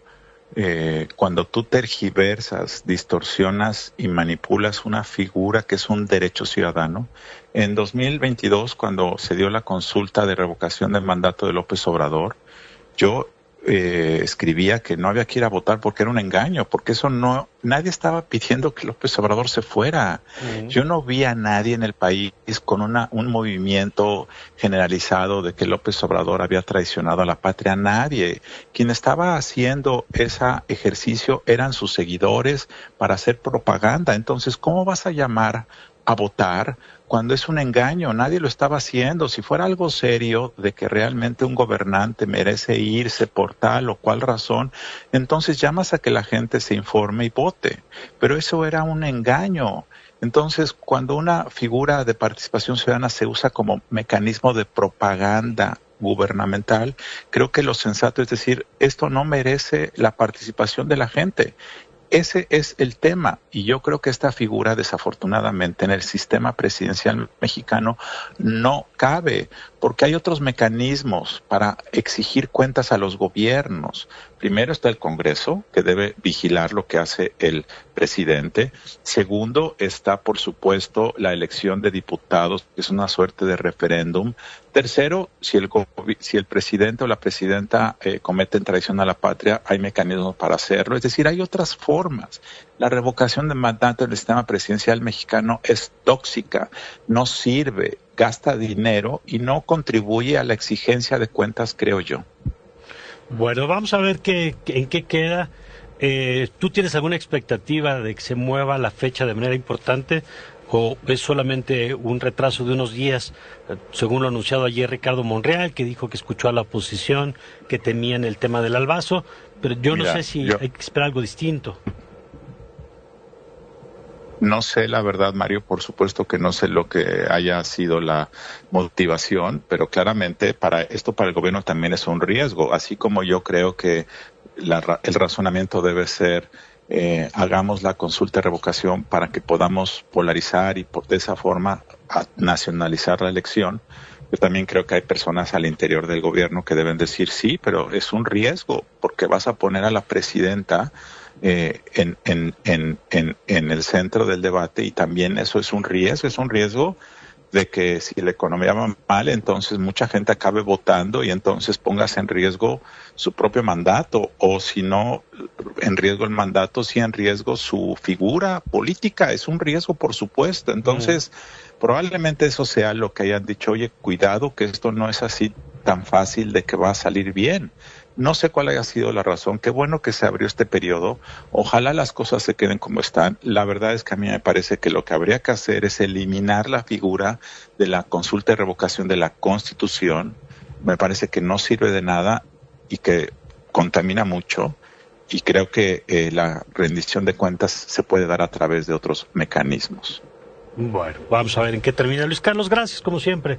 eh, cuando tú tergiversas, distorsionas y manipulas una figura que es un derecho ciudadano, en dos mil veintidós, cuando se dio la consulta de revocación del mandato de López Obrador, yo eh, escribía que no había que ir a votar porque era un engaño, porque eso no, nadie estaba pidiendo que López Obrador se fuera. Uh-huh. Yo no vi a nadie en el país con una, un movimiento generalizado de que López Obrador había traicionado a la patria. Nadie. Quien estaba haciendo ese ejercicio eran sus seguidores para hacer propaganda. Entonces, ¿cómo vas a llamar a votar cuando es un engaño? Nadie lo estaba haciendo. Si fuera algo serio de que realmente un gobernante merece irse por tal o cual razón, entonces llamas a que la gente se informe y vote. Pero eso era un engaño. Entonces, cuando una figura de participación ciudadana se usa como mecanismo de propaganda gubernamental, creo que lo sensato es decir, esto no merece la participación de la gente. Ese es el tema, y yo creo que esta figura, desafortunadamente, en el sistema presidencial mexicano no cabe, porque hay otros mecanismos para exigir cuentas a los gobiernos. Primero está el Congreso, que debe vigilar lo que hace el presidente. Segundo está, por supuesto, la elección de diputados, que es una suerte de referéndum. Tercero, si el, si el presidente o la presidenta eh, cometen traición a la patria, hay mecanismos para hacerlo. Es decir, hay otras formas. La revocación de mandato del sistema presidencial mexicano es tóxica, no sirve, gasta dinero y no contribuye a la exigencia de cuentas, creo yo. Bueno, vamos a ver qué, en qué queda. Eh, ¿Tú tienes alguna expectativa de que se mueva la fecha de manera importante o es solamente un retraso de unos días, según lo anunciado ayer Ricardo Monreal, que dijo que escuchó a la oposición, que temían el tema del albazo, pero yo Mira, no sé si yo... hay que esperar algo distinto? No sé, la verdad, Mario, por supuesto que no sé lo que haya sido la motivación, pero claramente para esto para el gobierno también es un riesgo, así como yo creo que la, el razonamiento debe ser eh, hagamos la consulta de revocación para que podamos polarizar y por de esa forma nacionalizar la elección. Yo también creo que hay personas al interior del gobierno que deben decir sí, pero es un riesgo porque vas a poner a la presidenta Eh, en, en, en, en, en el centro del debate y también eso es un riesgo, es un riesgo de que si la economía va mal, entonces mucha gente acabe votando y entonces pongas en riesgo su propio mandato o si no en riesgo el mandato, sí en riesgo su figura política, es un riesgo por supuesto, entonces mm. probablemente eso sea lo que hayan dicho, oye, cuidado que esto no es así tan fácil de que va a salir bien. No sé cuál haya sido la razón. Qué bueno que se abrió este periodo. Ojalá las cosas se queden como están. La verdad es que a mí me parece que lo que habría que hacer es eliminar la figura de la consulta de revocación de la Constitución. Me parece que no sirve de nada y que contamina mucho. Y creo que eh, la rendición de cuentas se puede dar a través de otros mecanismos. Bueno, vamos a ver en qué termina. Luis Carlos, gracias como siempre.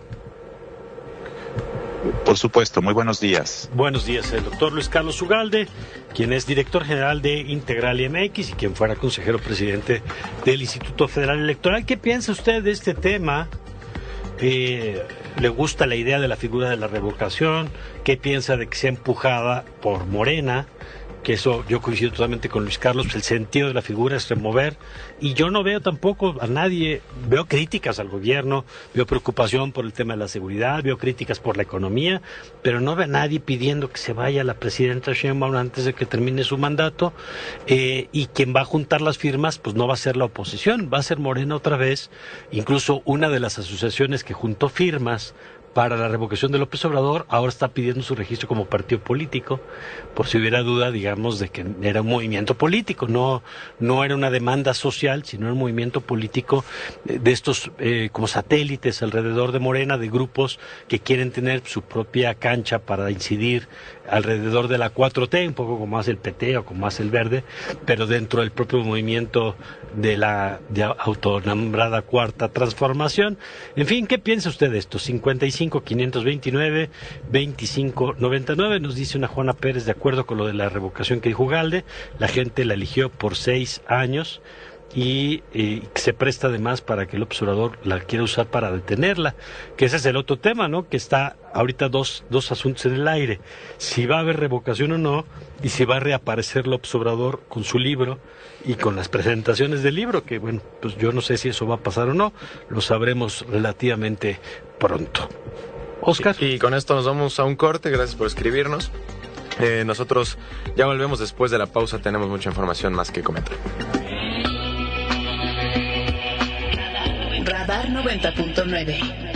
Por supuesto, muy buenos días. Buenos días, el doctor Luis Carlos Ugalde, quien es director general de Integral M X y quien fuera consejero presidente del Instituto Federal Electoral. ¿Qué piensa usted de este tema? Eh, ¿Le gusta la idea de la figura de la revocación? ¿Qué piensa de que sea empujada por Morena? Que eso yo coincido totalmente con Luis Carlos, el sentido de la figura es remover, y yo no veo tampoco a nadie, veo críticas al gobierno, veo preocupación por el tema de la seguridad, veo críticas por la economía, pero no veo a nadie pidiendo que se vaya la presidenta Sheinbaum antes de que termine su mandato, eh, y quien va a juntar las firmas pues no va a ser la oposición, va a ser Morena otra vez. Incluso una de las asociaciones que juntó firmas para la revocación de López Obrador ahora está pidiendo su registro como partido político, por si hubiera duda, digamos, de que era un movimiento político, no no era una demanda social, sino un movimiento político de estos eh, como satélites alrededor de Morena, de grupos que quieren tener su propia cancha para incidir alrededor de la cuatro T, un poco como hace el P T o como hace el Verde, pero dentro del propio movimiento de la de autonombrada Cuarta Transformación. En fin, ¿qué piensa usted de esto? cincuenta y cinco, quinientos veintinueve, veinticinco, noventa y nueve, nos dice una Juana Pérez, de acuerdo con lo de la revocación que dijo Ugalde, la gente la eligió por seis años y eh, se presta además para que el observador la quiera usar para detenerla, que ese es el otro tema, ¿no? Que está ahorita dos, dos asuntos en el aire, si va a haber revocación o no, y si va a reaparecer el observador con su libro y con las presentaciones del libro, que bueno, pues yo no sé si eso va a pasar o no, lo sabremos relativamente pronto. Oscar. Y, y con esto nos vamos a un corte, gracias por escribirnos. Eh, nosotros ya volvemos después de la pausa, tenemos mucha información más que comentar. Radar noventa punto nueve.